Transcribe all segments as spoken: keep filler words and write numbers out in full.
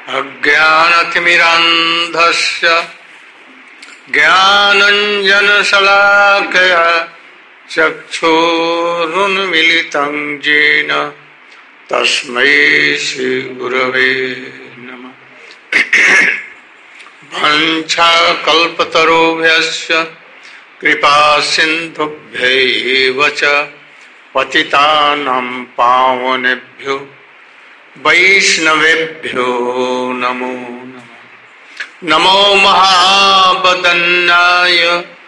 अज्ञानतिमिरान्धस्य ज्ञानाञ्जनशलाकया चक्षुरुन्मीलितं येन तस्मै श्रीगुरवे नमः। वाञ्छाकल्पतरुभ्यश्च कृपासिन्धुभ्यैव च पतितानां पावनेभ्यो वैष्णवेभ्यो नमो नमः। नमो महावदन्नाय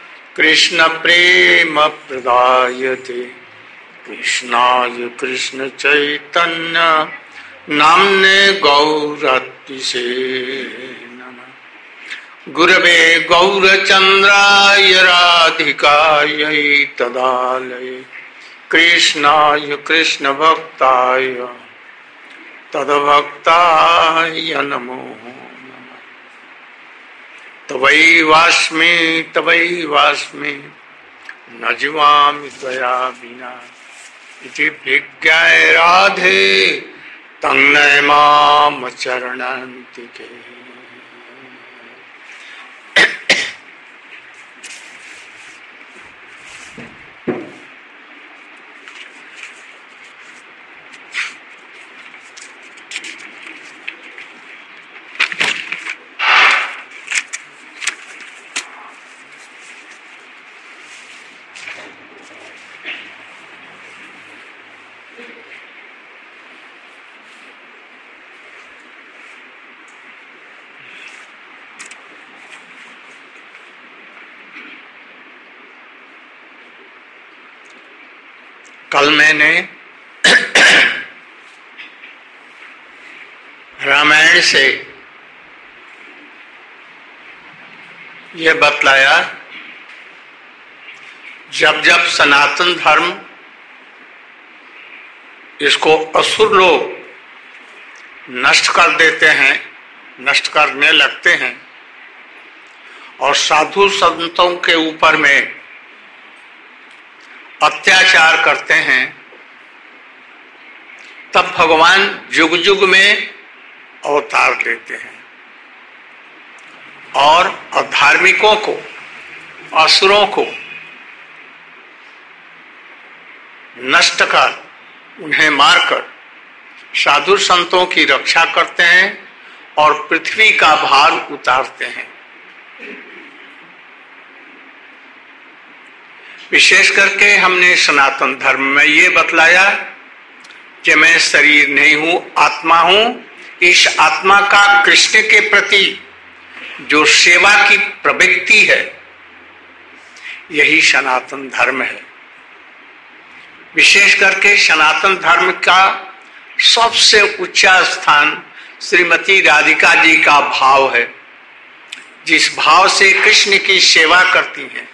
कृष्णप्रेमप्रदायते कृष्णाय कृष्णचैतन्य नाम्ने गौरतिसे नमः। गुरवे गौरचन्द्राय राधिकायै तदालये कृष्णाय कृष्णभक्ताय तद्भक्ताय नमो नमः। तवैवास्मि तवैवास्मि न जीवामि त्वया विना इति विज्ञाय राधे तन्नय माम चरणान्तिके। कल मैंने रामायण से यह बतलाया, जब जब सनातन धर्म इसको असुर लोग नष्ट कर देते हैं, नष्ट करने लगते हैं और साधु संतों के ऊपर में अत्याचार करते हैं, तब भगवान युग युग में अवतार लेते हैं और अधार्मिकों को, असुरों को नष्ट कर, उन्हें मारकर साधु संतों की रक्षा करते हैं और पृथ्वी का भार उतारते हैं। विशेष करके हमने सनातन धर्म में ये बतलाया कि मैं शरीर नहीं हूं, आत्मा हूं। इस आत्मा का कृष्ण के प्रति जो सेवा की प्रवृत्ति है, यही सनातन धर्म है। विशेष करके सनातन धर्म का सबसे ऊंचा स्थान श्रीमती राधिका जी का भाव है, जिस भाव से कृष्ण की सेवा करती हैं।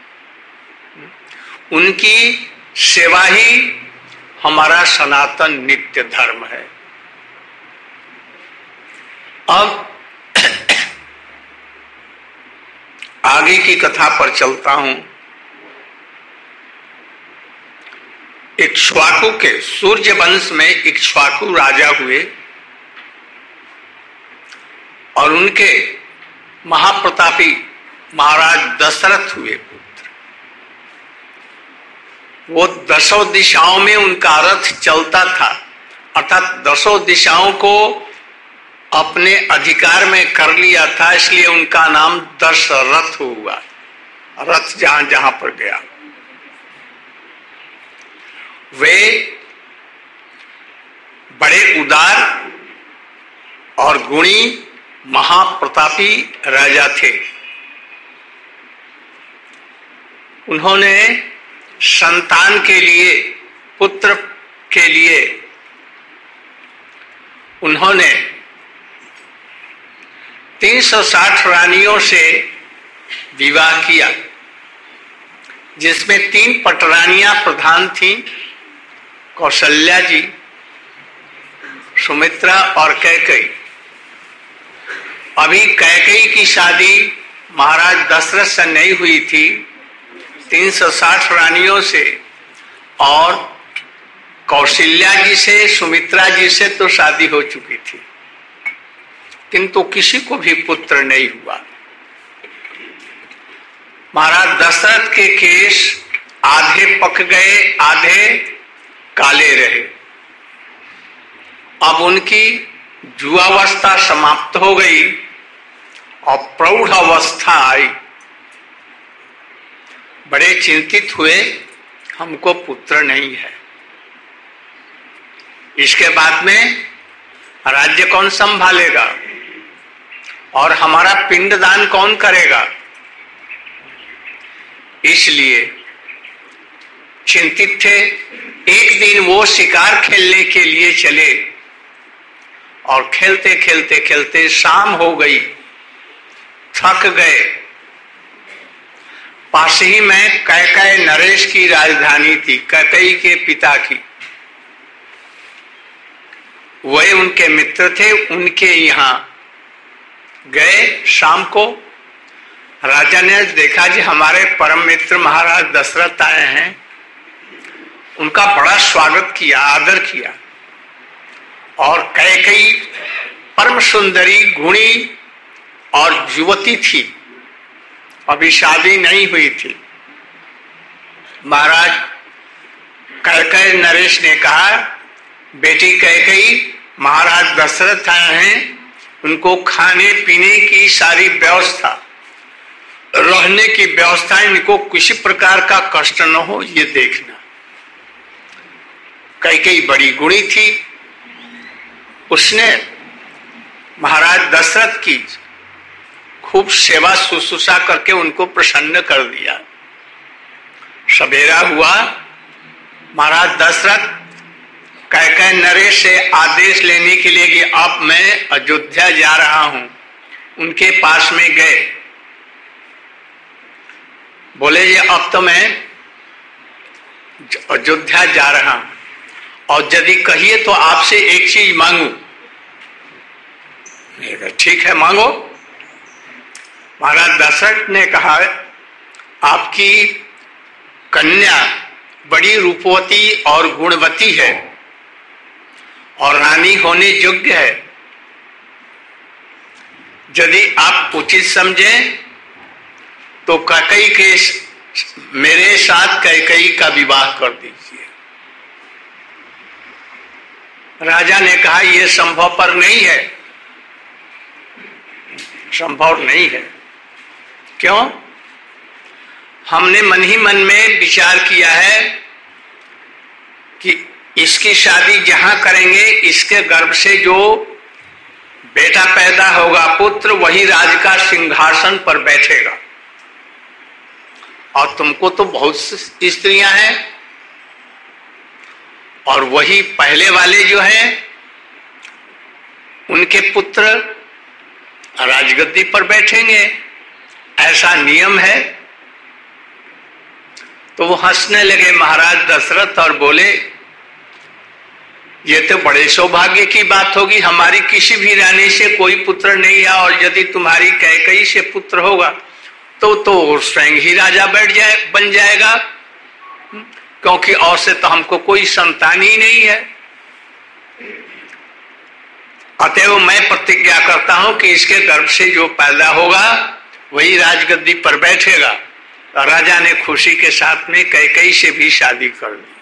उनकी सेवा ही हमारा सनातन नित्य धर्म है। अब आगे की कथा पर चलता हूं। इक्ष्वाकु के सूर्य वंश में इक्ष्वाकु राजा हुए और उनके महाप्रतापी महाराज दशरथ हुए। वो दसों दिशाओं में उनका रथ चलता था, अर्थात दसों दिशाओं को अपने अधिकार में कर लिया था, इसलिए उनका नाम दशरथ हुआ। रथ जहां जहां पर गया, वे बड़े उदार और गुणी महाप्रतापी राजा थे। उन्होंने संतान के लिए, पुत्र के लिए उन्होंने तीन सौ साठ रानियों से विवाह किया, जिसमें तीन पटरानियां प्रधान थीं, कौशल्या जी, सुमित्रा और कैकेयी। अभी कैकेयी की शादी महाराज दशरथ से नहीं हुई थी, तीन सौ साठ रानियों से, और कौशल्या जी से, सुमित्रा जी से तो शादी हो चुकी थी। किंतु किसी को भी पुत्र नहीं हुआ। महाराज दशरथ के केश आधे पक गए, आधे काले रहे। अब उनकी युवावस्था समाप्त हो गई और प्रौढ़ अवस्था आई। बड़े चिंतित हुए, हमको पुत्र नहीं है, इसके बाद में राज्य कौन संभालेगा और हमारा पिंडदान कौन करेगा। इसलिए चिंतित थे। एक दिन वो शिकार खेलने के लिए चले और खेलते खेलते खेलते शाम हो गई, थक गए। पास ही में कैकेयी नरेश की राजधानी थी, कैकेयी के पिता की। वही उनके मित्र थे, उनके यहाँ गए। शाम को राजा ने देखा जी हमारे परम मित्र महाराज दशरथ आए हैं। उनका बड़ा स्वागत किया, आदर किया। और कैकेयी परम सुंदरी, गुणी और युवती थी, अभी शादी नहीं हुई थी। महाराज कैकेयी नरेश ने कहा, बेटी कैकेयी, महाराज दशरथ आए हैं, उनको खाने पीने की सारी व्यवस्था, रहने की व्यवस्था, इनको किसी प्रकार का कष्ट न हो ये देखना। कैकेयी बड़ी गुणी थी, उसने महाराज दशरथ की खूब सेवा शुश्रूषा करके उनको प्रसन्न कर दिया। सवेरा हुआ, महाराज दशरथ कैकेयी नरेश से आदेश लेने के लिए कि अब मैं अयोध्या जा रहा हूं। उनके पास में गए, बोले ये अब तो मैं अयोध्या जा रहा हूं और यदि कहिए तो आपसे एक चीज मांगू। ठीक है, मांगो। महाराज दशरथ ने कहा, आपकी कन्या बड़ी रूपवती और गुणवती है और रानी होने योग्य है। यदि आप उचित समझें तो कैकेयी के मेरे साथ कैकेयी का विवाह कर दीजिए। राजा ने कहा यह संभव पर नहीं है, संभव नहीं है। क्यों? हमने मन ही मन में विचार किया है कि इसकी शादी जहां करेंगे, इसके गर्भ से जो बेटा पैदा होगा, पुत्र, वही राज का सिंहासन पर बैठेगा। और तुमको तो बहुत स्त्रियां हैं और वही पहले वाले जो हैं उनके पुत्र राजगद्दी पर बैठेंगे, ऐसा नियम है। तो वो हंसने लगे महाराज दशरथ और बोले, ये तो बड़े सौभाग्य की बात होगी, हमारी किसी भी रानी से कोई पुत्र नहीं है और यदि तुम्हारी कैकेयी से पुत्र होगा तो तो स्वयं ही राजा बैठ जाए बन जाएगा, क्योंकि और से तो हमको कोई संतान ही नहीं है। अतएव मैं प्रतिज्ञा करता हूं कि इसके गर्भ से जो पैदा होगा वही राजगद्दी पर बैठेगा। राजा ने खुशी के साथ में कैकेयी से भी शादी कर दी।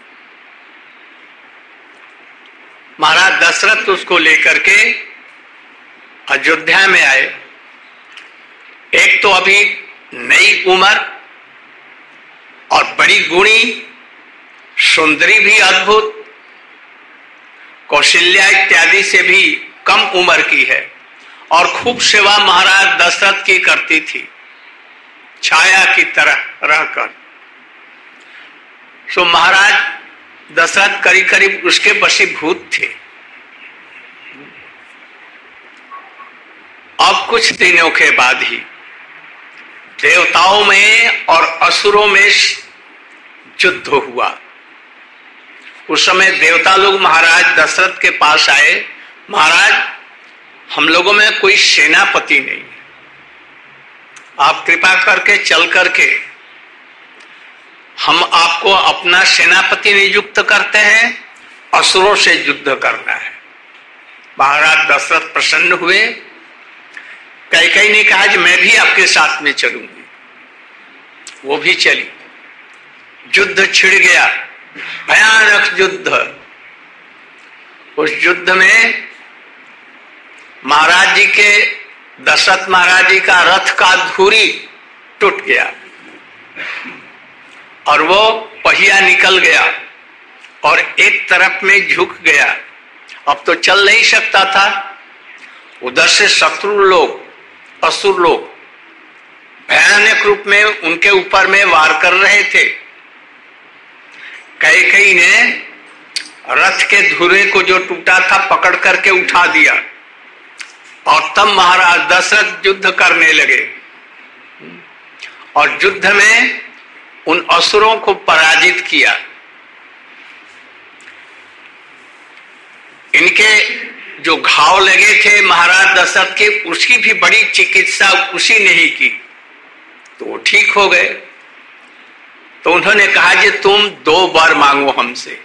महाराज दशरथ उसको लेकर के अयोध्या में आए। एक तो अभी नई उम्र और बड़ी गुणी, सुंदरी भी अद्भुत, कौशल्या इत्यादि से भी कम उम्र की है और खूब सेवा महाराज दशरथ की करती थी, छाया की तरह रहकर। सो महाराज दशरथ करीब करीब उसके वशीभूत थे। अब कुछ दिनों के बाद ही देवताओं में और असुरों में युद्ध हुआ। उस समय देवता लोग महाराज दशरथ के पास आए, महाराज हम लोगों में कोई सेनापति नहीं है, आप कृपा करके चल करके हम आपको अपना सेनापति नियुक्त करते हैं, असुरों से युद्ध करना है। महाराज दशरथ प्रसन्न हुए कैकेयी ने कहा कि मैं भी आपके साथ में चलूंगी। वो भी चली। युद्ध छिड़ गया, भयानक युद्ध। उस युद्ध में महाराज जी के, दशरथ महाराज जी का रथ का धुरी टूट गया और वो पहिया निकल गया और एक तरफ में झुक गया। अब तो चल नहीं सकता था। उधर से शत्रु लोग, असुर लोग भयानक रूप में उनके ऊपर में वार कर रहे थे। कैकेयी ने रथ के धुरे को जो टूटा था पकड़ करके उठा दिया और तब महाराज दशरथ युद्ध करने लगे और युद्ध में उन असुरों को पराजित किया। इनके जो घाव लगे थे महाराज दशरथ के, उसकी भी बड़ी चिकित्सा उसी ने ही की, तो वो ठीक हो गए। तो उन्होंने कहा कि तुम दो वर मांगो हमसे।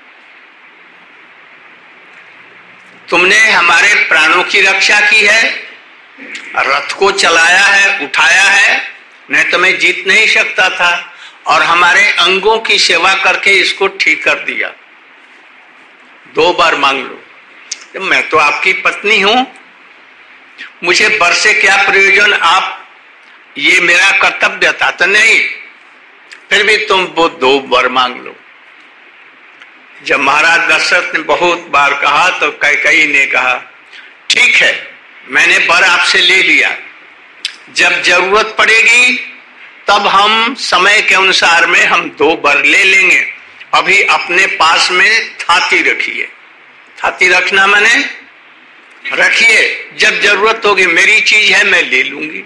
तुमने हमारे प्राणों की रक्षा की है, रथ को चलाया है, उठाया है, नहीं तो मैं जीत नहीं सकता था, और हमारे अंगों की सेवा करके इसको ठीक कर दिया। दो बार मांग लो। मैं तो आपकी पत्नी हूं, मुझे वर से क्या प्रयोजन, आप ये मेरा कर्तव्य था तो नहीं, फिर भी तुम वो दो वर मांग लो। जब महाराज दशरथ ने बहुत बार कहा तो कैकेयी ने कहा ठीक है, मैंने वर आपसे ले लिया, जब जरूरत पड़ेगी तब हम समय के अनुसार में हम दो वर ले लेंगे। अभी अपने पास में थाती रखिए। थाती रखना माने रखिए, जब जरूरत होगी, मेरी चीज है मैं ले लूंगी।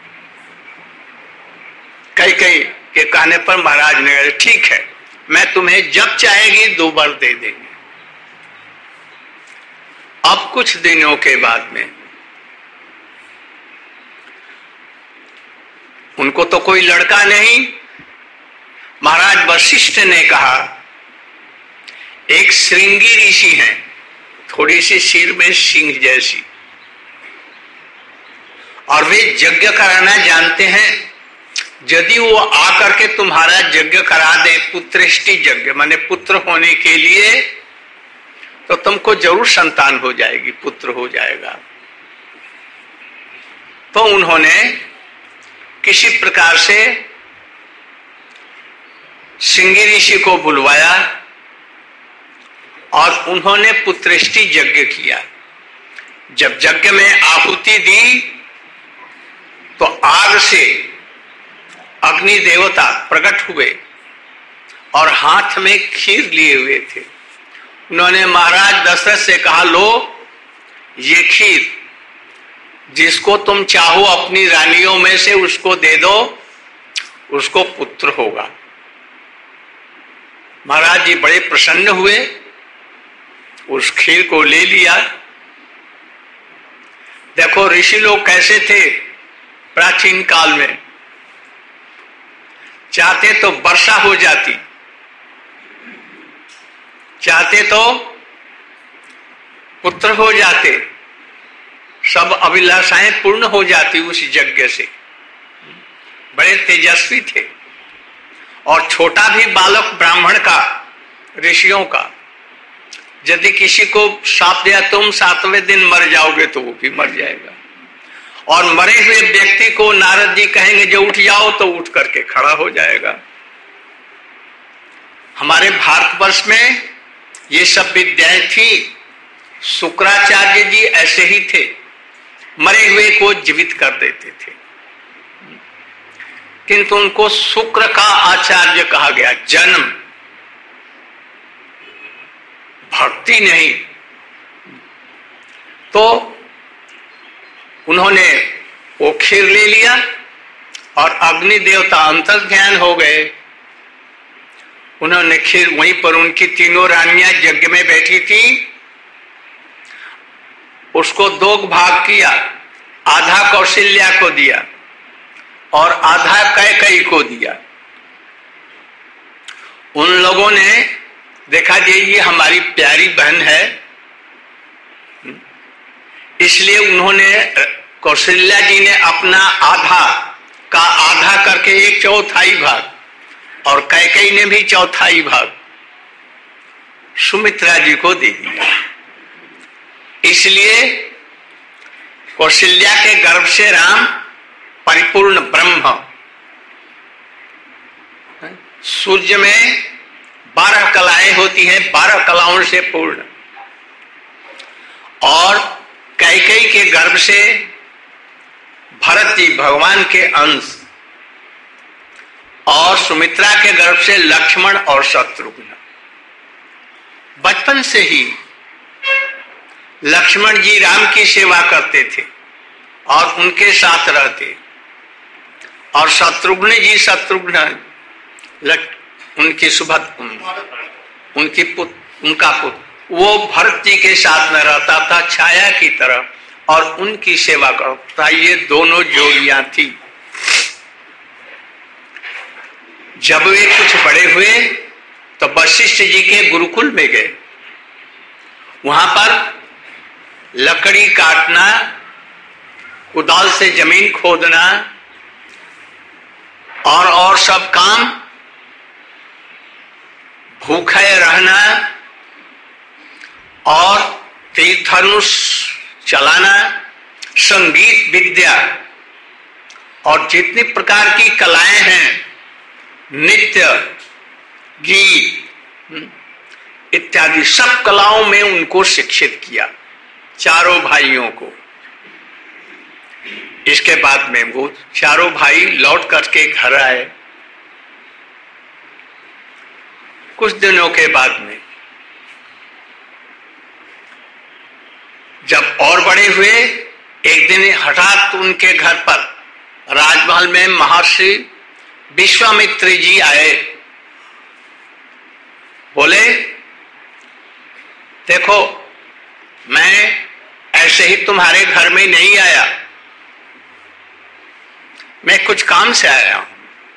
कैकेयी के कहने पर महाराज ने कहा ठीक है, मैं तुम्हें जब चाहेगी दो वर दे देंगे। अब कुछ दिनों के बाद में उनको तो कोई लड़का नहीं, महाराज वशिष्ठ ने कहा एक श्रृंगी ऋषि हैं, थोड़ी सी सिर में सिंह जैसी, और वे यज्ञ कराना जानते हैं। यदि वो आकर के तुम्हारा यज्ञ करा दे, पुत्रेष्टि यज्ञ माने पुत्र होने के लिए, तो तुमको जरूर संतान हो जाएगी, पुत्र हो जाएगा। तो उन्होंने किसी प्रकार से श्रृंगी ऋषि को बुलवाया और उन्होंने पुत्रेष्टि यज्ञ किया। जब यज्ञ में आहुति दी तो आग से अग्नि देवता प्रकट हुए और हाथ में खीर लिए हुए थे। उन्होंने महाराज दशरथ से कहा, लो ये खीर, जिसको तुम चाहो अपनी रानियों में से उसको दे दो, उसको पुत्र होगा। महाराज जी बड़े प्रसन्न हुए, उस खीर को ले लिया। देखो ऋषि लोग कैसे थे प्राचीन काल में, चाहते तो वर्षा हो जाती, चाहते तो पुत्र हो जाते, सब अभिलाषाएं पूर्ण हो जाती उस यज्ञ से। बड़े तेजस्वी थे। और छोटा भी बालक ब्राह्मण का, ऋषियों का, यदि किसी को शाप दिया तुम सातवें दिन मर जाओगे तो वो भी मर जाएगा। और मरे हुए व्यक्ति को नारद जी कहेंगे जो उठ जाओ तो उठ करके खड़ा हो जाएगा। हमारे भारतवर्ष में ये सब विद्याएं थी। शुक्राचार्य जी ऐसे ही थे, मरे हुए को जीवित कर देते थे, किंतु उनको शुक्र का आचार्य कहा गया। जन्म, भक्ति नहीं। तो उन्होंने वो खीर ले लिया और अग्नि देवता अंतर्ध्यान हो गए। उन्होंने खीर वहीं पर, उनकी तीनों रानियां यज्ञ में बैठी थी, उसको दो भाग किया। आधा कौशल्या को दिया और आधा कैकेयी को दिया। उन लोगों ने देखा कि ये हमारी प्यारी बहन है, इसलिए उन्होंने कौशल्या जी ने अपना आधा का आधा करके एक चौथाई भाग और कैकेयी ने भी चौथाई भाग सुमित्रा जी को दे दिया। इसलिए कौशल्या के गर्भ से राम परिपूर्ण ब्रह्म, सूर्य में बारह कलाएं होती हैं, बारह कलाओं से पूर्ण, और कैकेयी के गर्भ से भरत जी भगवान के अंश, और सुमित्रा के गर्भ से लक्ष्मण और शत्रुघ्न। बचपन से ही लक्ष्मण जी राम की सेवा करते थे और उनके साथ रहते, और शत्रुघ्न जी शत्रुघ्न उनकी सुभद्रा उनकी पुत्र उनका पुत्र वो भरत जी के साथ में रहता था छाया की तरह और उनकी सेवा करता। ये दोनों जोड़ियां थी। जब वे कुछ बड़े हुए तो वशिष्ठ जी के गुरुकुल में गए। वहां पर लकड़ी काटना, कुदाल से जमीन खोदना और और सब काम, भूखे रहना और तीर धनुष चलाना, संगीत विद्या और जितनी प्रकार की कलाएं हैं, नृत्य, गीत इत्यादि सब कलाओं में उनको शिक्षित किया, चारों भाइयों को। इसके बाद में वो चारों भाई लौट करके घर आए। कुछ दिनों के बाद में जब और बड़े हुए, एक दिन हठात उनके घर पर राजमहल में महर्षि विश्वामित्र जी आए। बोले, देखो मैं ऐसे ही तुम्हारे घर में नहीं आया, मैं कुछ काम से आया हूं।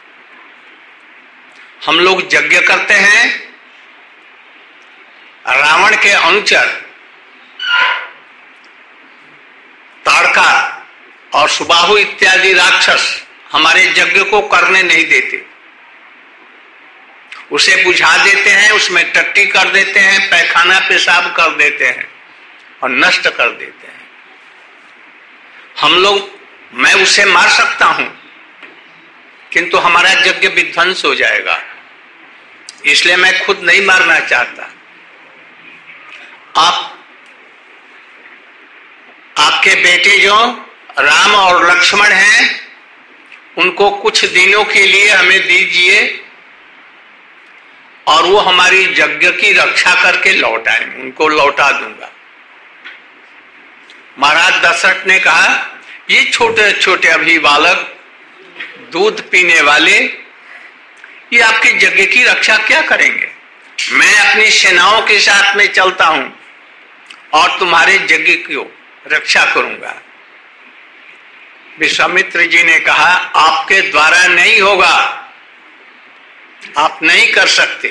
हम लोग यज्ञ करते हैं, रावण के अनुचर ताड़का और सुबाहु इत्यादि राक्षस हमारे यज्ञ को करने नहीं देते, उसे बुझा देते हैं, उसमें टट्टी कर देते हैं, पैखाना पेशाब कर देते हैं और नष्ट कर देते हैं। हम लोग, मैं उसे मार सकता हूं किंतु हमारा यज्ञ विध्वंस हो जाएगा, इसलिए मैं खुद नहीं मारना चाहता। आप आपके बेटे जो राम और लक्ष्मण हैं, उनको कुछ दिनों के लिए हमें दीजिए और वो हमारी यज्ञ की रक्षा करके लौट आए, उनको लौटा दूंगा। महाराज दशरथ ने कहा, ये छोटे छोटे अभी बालक दूध पीने वाले, ये आपके यज्ञ की रक्षा क्या करेंगे? मैं अपनी सेनाओं के साथ में चलता हूं और तुम्हारे यज्ञ की रक्षा करूंगा। विश्वामित्र जी ने कहा, आपके द्वारा नहीं होगा, आप नहीं कर सकते।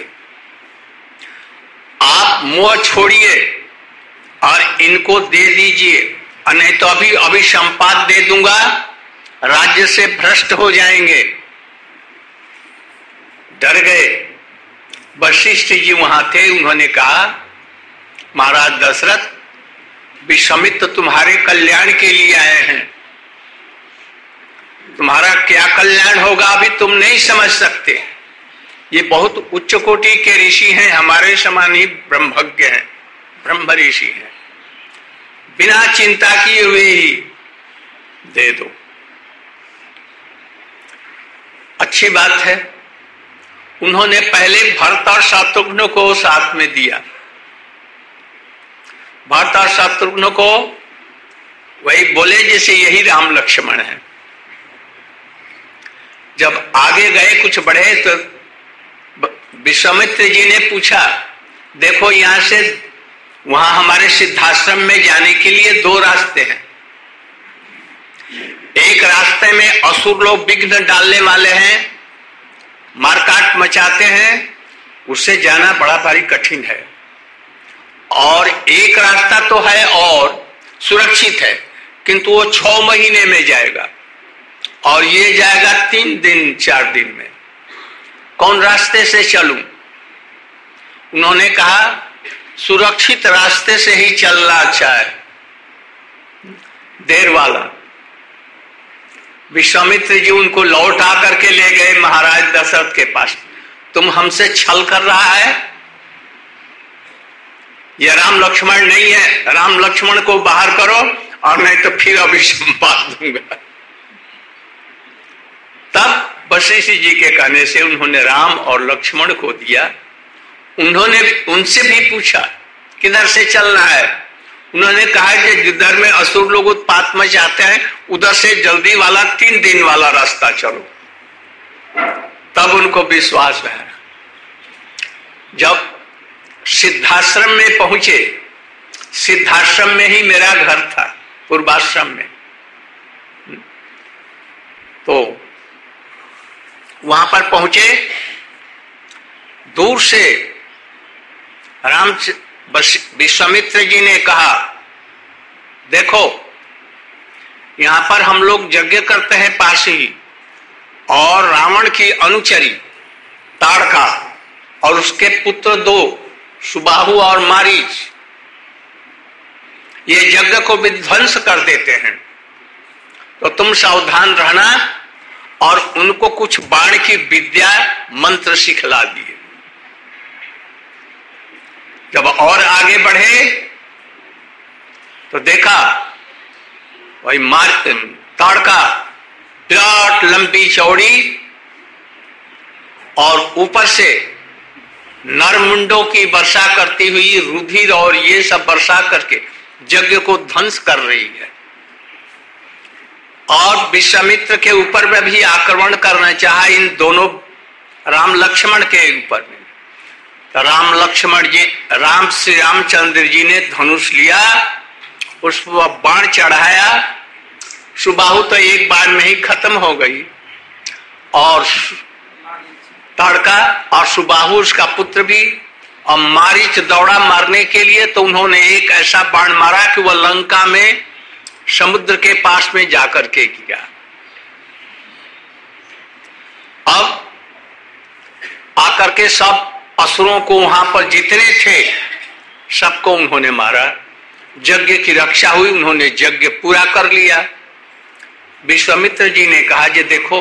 आप मोह छोड़िए और इनको दे दीजिए, नहीं तो अभी अभी संपात दे दूंगा, राज्य से भ्रष्ट हो जाएंगे। डर गए। वशिष्ठ जी वहां थे, उन्होंने कहा, महाराज दशरथ, विश्वामित्र तुम्हारे कल्याण के लिए आए हैं, तुम्हारा क्या कल्याण होगा अभी तुम नहीं समझ सकते। ये बहुत उच्च कोटि के ऋषि हैं, हमारे समान ही ब्रह्मज्ञ हैं, ब्रह्म ऋषि हैं, बिना चिंता किए हुए ही दे दो। अच्छी बात है। उन्होंने पहले भरत और शत्रुघ्न को साथ में दिया। भरत और शत्रुघ्न को वही बोले जैसे यही राम लक्ष्मण है। जब आगे गए कुछ बढ़े तो विश्वामित्र जी ने पूछा, देखो यहां से वहां हमारे सिद्धाश्रम में जाने के लिए दो रास्ते हैं। एक रास्ते में असुर लोग विघ्न डालने वाले हैं, मारकाट मचाते हैं, उससे जाना बड़ा भारी कठिन है। और एक रास्ता तो है और सुरक्षित है, किंतु वो छह महीने में जाएगा और ये जाएगा तीन दिन चार दिन में। कौन रास्ते से चलूं? उन्होंने कहा सुरक्षित रास्ते से ही चलना अच्छा है, देर वाला। विश्वामित्र जी उनको लौटा करके ले गए महाराज दशरथ के पास। तुम हमसे छल कर रहा है, यह राम लक्ष्मण नहीं है, राम लक्ष्मण को बाहर करो और नहीं तो फिर अभिशाप दूंगा। तब वशिष्ठ जी के कहने से उन्होंने राम और लक्ष्मण को दिया। उन्होंने उनसे भी पूछा किधर से चलना है। उन्होंने कहा कि जिधर में असुर लोग उत्पात में जाते हैं उधर से जल्दी वाला तीन दिन वाला रास्ता चलो। तब उनको विश्वास है। जब सिद्धाश्रम में पहुंचे, सिद्धाश्रम में ही मेरा घर था, पूर्वाश्रम में, तो वहां पर पहुंचे। दूर से राम विश्वामित्र जी ने कहा देखो यहां पर हम लोग यज्ञ करते हैं पास ही, और रावण की अनुचरी ताड़का और उसके पुत्र दो सुबाहु और मारीच ये यज्ञ को विध्वंस कर देते हैं, तो तुम सावधान रहना और उनको कुछ बाण की विद्या मंत्र सिखला दिए। जब और आगे बढ़े तो देखा वही मार ताड़का विराट लंबी चौड़ी और ऊपर से नरमुंडों की वर्षा करती हुई रुधिर और ये सब वर्षा करके यज्ञ को ध्वंस कर रही है, और विश्वामित्र के ऊपर में भी आक्रमण करना चाहा, इन दोनों राम लक्ष्मण के ऊपर में। तो राम लक्ष्मण जी राम श्री रामचंद्र जी ने धनुष लिया, उस पर बाण चढ़ाया। सुबाहु तो एक बार में ही खत्म हो गई, और ताड़का और सुबाहु उसका पुत्र भी, और मारीच दौड़ा मारने के लिए, तो उन्होंने एक ऐसा बाण मारा कि वह लंका में समुद्र के पास में जाकर के किया। अब आकर के सब असुरों को वहां पर जितने थे सबको उन्होंने मारा। यज्ञ की रक्षा हुई, उन्होंने यज्ञ पूरा कर लिया। विश्वामित्र जी ने कहा जे देखो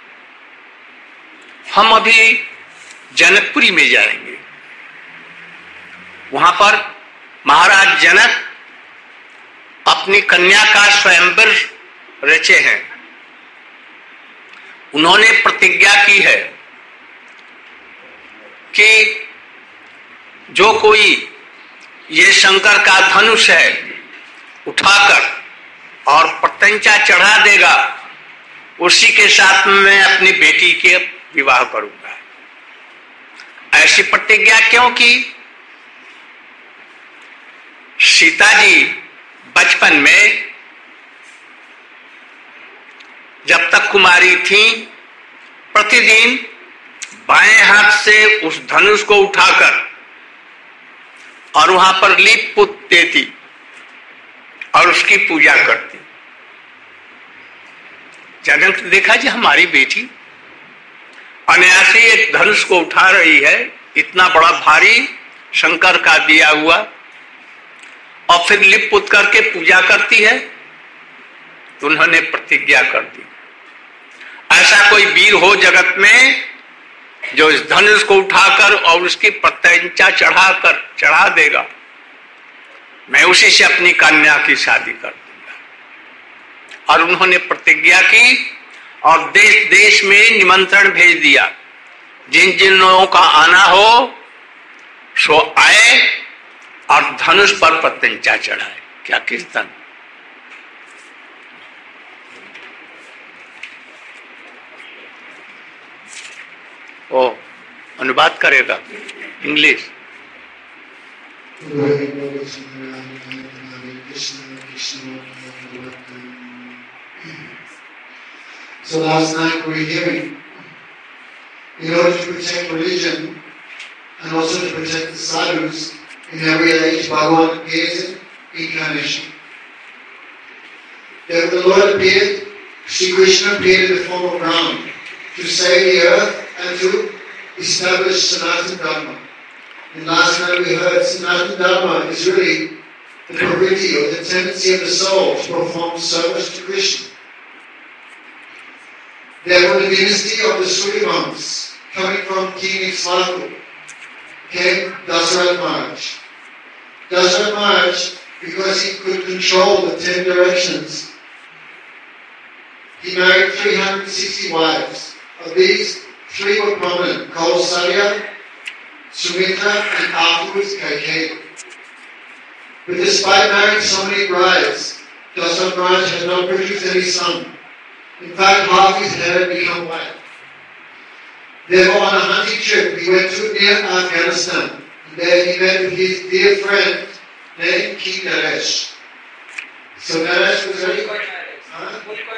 हम अभी जनकपुरी में जाएंगे, वहां पर महाराज जनक अपनी कन्या का स्वयंवर रचे हैं। उन्होंने प्रतिज्ञा की है कि जो कोई ये शंकर का धनुष है उठाकर और प्रत्यंचा चढ़ा देगा, उसी के साथ मैं अपनी बेटी के विवाह करूंगा। ऐसी प्रतिज्ञा क्यों की? सीता जी बचपन में जब तक कुमारी थी, प्रतिदिन बाएं हाथ से उस धनुष को उठाकर और वहां पर लीप पुत देती और उसकी पूजा करती। जनक ने देखा जी हमारी बेटी अनायास एक धनुष को उठा रही है, इतना बड़ा भारी शंकर का दिया हुआ, और फिर लिप पुत करके पूजा करती है। तो उन्होंने प्रतिज्ञा कर दी ऐसा कोई वीर हो जगत में जो इस धनुष को उठाकर और उसकी प्रत्यंचा चढ़ाकर चढ़ा देगा, मैं उसी से अपनी कन्या की शादी कर दूंगा। और उन्होंने प्रतिज्ञा की और देश देश में निमंत्रण भेज दिया, जिन जिन लोगों का आना हो सो आए और धनुष पर प्रत्यंचा चढ़ाए। क्या कीर्तन! ओ अनुवाद करेगा English. So last night we were hearing, in order to protect religion and also to protect the sadhus, in every age Bhagavan appears in incarnation. Then the Lord appeared, Sri Krishna appeared in the form of Ram to save the earth and to establish Sanatana Dharma. And last night we heard Sanatana Dharma is really the pravritti or the tendency of the soul to perform service to Krishna. Therefore the dynasty of the Suryavamsa, coming from King Ikshvaku, came Dasarath Maharaj. Dasarath Maharaj, because he could control the ten directions, he married three hundred sixty wives. Of these, three were prominent: Kausalya, Sumitra, and afterwards Kaikeyi. But despite marrying so many brides, Dasarath Maharaj had not produced any son. In fact, half his hair had become white. Therefore, on a hunting trip, he went to near Afghanistan. And there he met with his dear friend named King Naresh. So Naresh was very... Huh?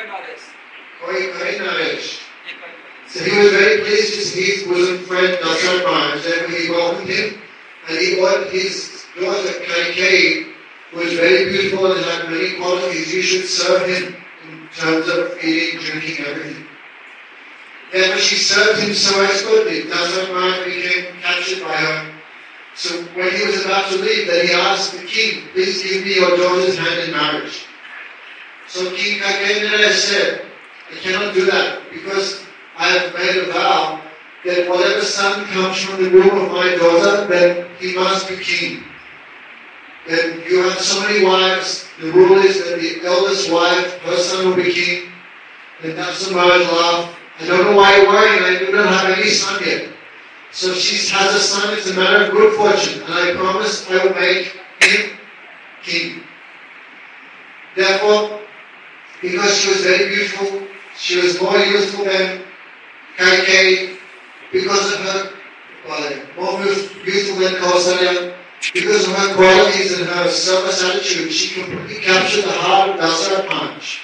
Koi Koi Naresh. So he was very pleased to see his bosom friend Dasarath Maharaj. Therefore he welcomed him, and he ordered his daughter Kaikeyi, who was very beautiful and had many qualities. You should serve him in terms of eating, drinking, everything. Therefore she served him so expertly. Dasarath Maharaj became captured by her. So when he was about to leave, then he asked the king, please give me your daughter's hand in marriage. So King Kaikeyi said, I cannot do that because I have made a vow that whatever son comes from the womb of my daughter, then he must be king. Then you have so many wives, the rule is that the eldest wife, her son will be king. And Dasarath Maharaj laughed. I don't know why you're worrying, I do not have any son yet. So if she has a son, it's a matter of good fortune, and I promise I will make him king. Therefore, because she was very beautiful, she was more useful than Kaikeyi, because of her, well, more beautiful than Kausalya, because of her qualities and her service attitude, she completely captured the heart of Dasarath Maharaj.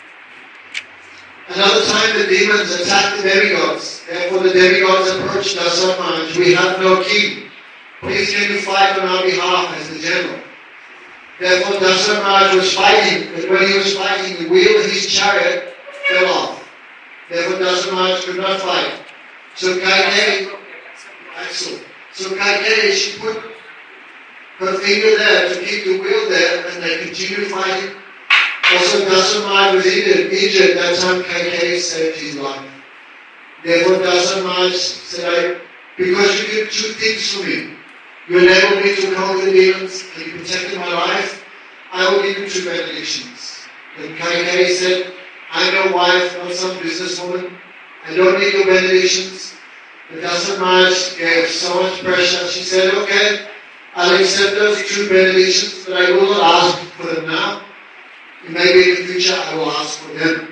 Another time the demons attacked the demigods. Therefore the demigods approached Dasarath Maharaj. We have no king. Please can you fight on our behalf as the general? Therefore Dasarath Maharaj was fighting, but when he was fighting, the wheel of his chariot fell off. Therefore Dasarath Maharaj could not fight. So Kaikeyi, axle. So Kaikeyi, she put her finger there to keep the wheel there, and they continued fighting. Also, Dasarath Maharaj was injured. At that time, Kaikeyi saved his life. Therefore, Dasarath Maharaj said, I, because you did two things for me, you enabled me to conquer the demons, and you protected my life, I will give you two benedictions. Then Kaikeyi said, I'm your wife, not some businesswoman. I don't need your benedictions. But Dasarath Maharaj gave so much pressure. She said, okay, I'll accept those two benedictions, but I will not ask for them now. Maybe in the future I will ask for them.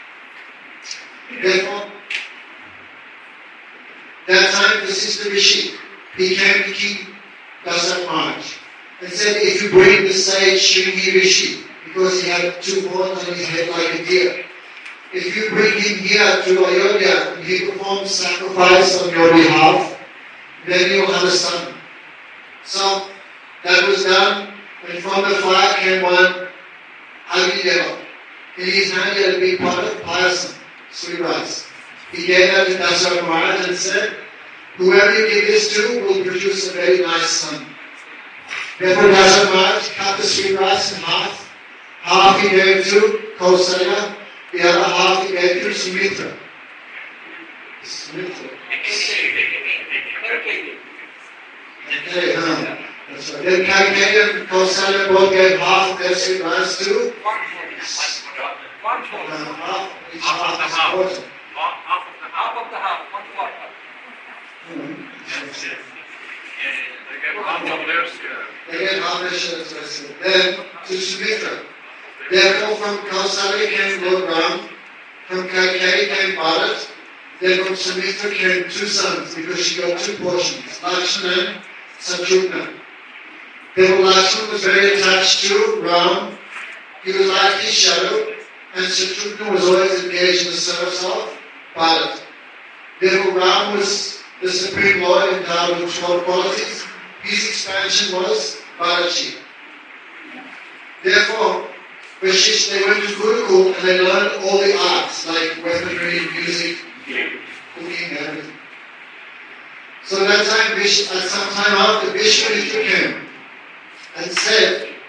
Therefore, that time the sister Rishi became the king Dasarath Maharaj and said, if you bring the sage Shringi Rishi, because he had two horns on his head like a deer, if you bring him here to Ayodhya and he performs sacrifice on your behalf, then you will have a son. So that was done, and from the fire came one Agni-deva. In his hand he had a big pot of payasam, sweet rice. He gave that to Dasarath Maharaj and said, whoever you give this to will produce a very nice son. Therefore Dasarath Maharaj cut the sweet rice in half. Half he gave to Kausalya, the other half he gave to Sumitra. Sumitra. Okay, huh? That's right. Then Kaikeyi and Kausalya both gave half of their sweet rice to One fourth. uh, half, each Half of the half half. is important. Half of the half of the half. One fourth. Hmm. They get half of their share. They get half their share, that's what I said. Then to Sumitra. Therefore from Kausalya came Lord Ram, from Kaikeyi came Bharat, then from Sumitra came two sons, because she got two portions, Lakshmana and Satrugna. Therefore Lakshmana was very attached to Ram, he was like his shadow, and Satrugna was always engaged in the service of Bharat. Therefore Ram was the Supreme Lord endowed with twelve qualities. His expansion was Bharatji. Therefore, Vashisht, they went to Gurukul and they learned all the arts like weaponry, music, cooking, everything. So that time, at some time after, Vishwamitra came and said,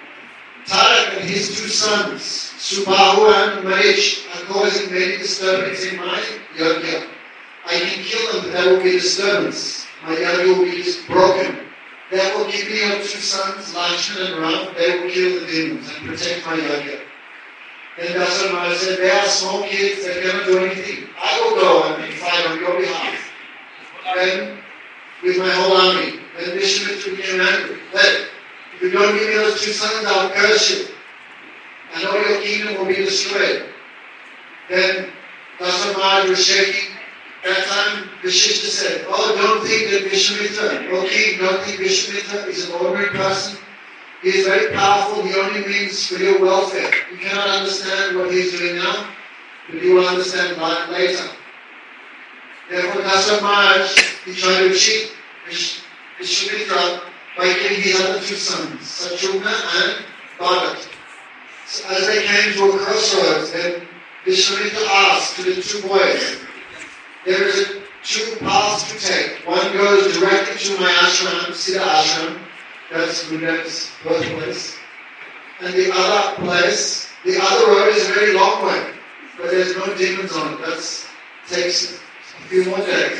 Tarak and his two sons, Subahu and Marish, are causing many disturbance in my yajna. I can kill them, but there will be disturbance. My yajna will be just broken. Therefore, give me your two sons, Lakshman and Ram, they will kill the demons and protect my yajna. Then Dasara Maharaj said, they are small kids, they cannot do anything. I will go and fight on your behalf. Then, with my whole army, then Vishwamitra became angry. Then, if you don't give me those two sons, I'll curse you. And all your kingdom will be destroyed. Then Dasara Maharaj was shaking. That time Vishishta said, oh, don't think that Vishwamitra, oh king, don't think Vishwamitra is an ordinary person. He is very powerful, he only means for your welfare. You cannot understand what he is doing now, but you will understand that later. Therefore Dasara Maharaj, he tried to cheat Vishwamitra by killing his other two sons, Satrugna and Bharat. So as they came to a crossroads, then Vishwamitra asked to the two boys, there is a two paths to take. One goes directly to my ashram, Siddha ashram, that's Gurudev's birthplace. And the other place, the other road is a very long way, but there's no demons on it. That takes a few more days.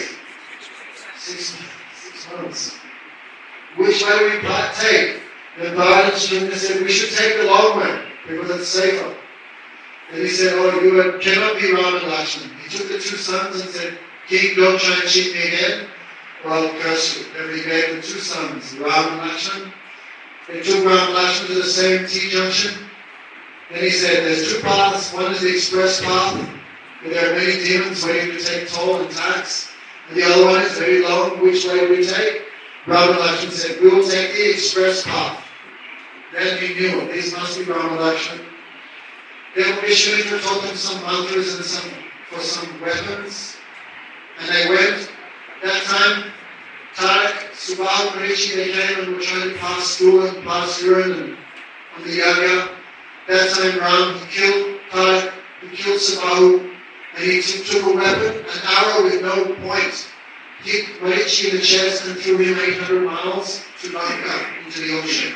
Six, six months. Which way do we take? Then Bharat and Shunga said, we should take the long way, because it's safer. And he said, oh, you cannot be Ram and Lakshman. He took the two sons and said, king, don't try and cheat me again, or I'll curse you. Then he gave the two sons, Ram and Lakshman. They took Ram and Lakshman to the same T-junction. Then he said, there's two paths. One is the express path, where there are many demons waiting to take toll and tax. And the other one is very long. Which way do we take? Ram and Lakshman said, we will take the express path. Then he knew, these must be Ram and Lakshman. Then Vishwamitra taught them some mantras and some for some weapons. And they went. That time, Tarak, Subal, Marichi, they came and were trying to pass stool and pass urine and on the yagya. That time Ram, he killed Tarak, he killed Subahu, and he took, took a weapon, an arrow with no point, hit Marichi in the chest and threw him eight hundred miles to Lanka, into the ocean.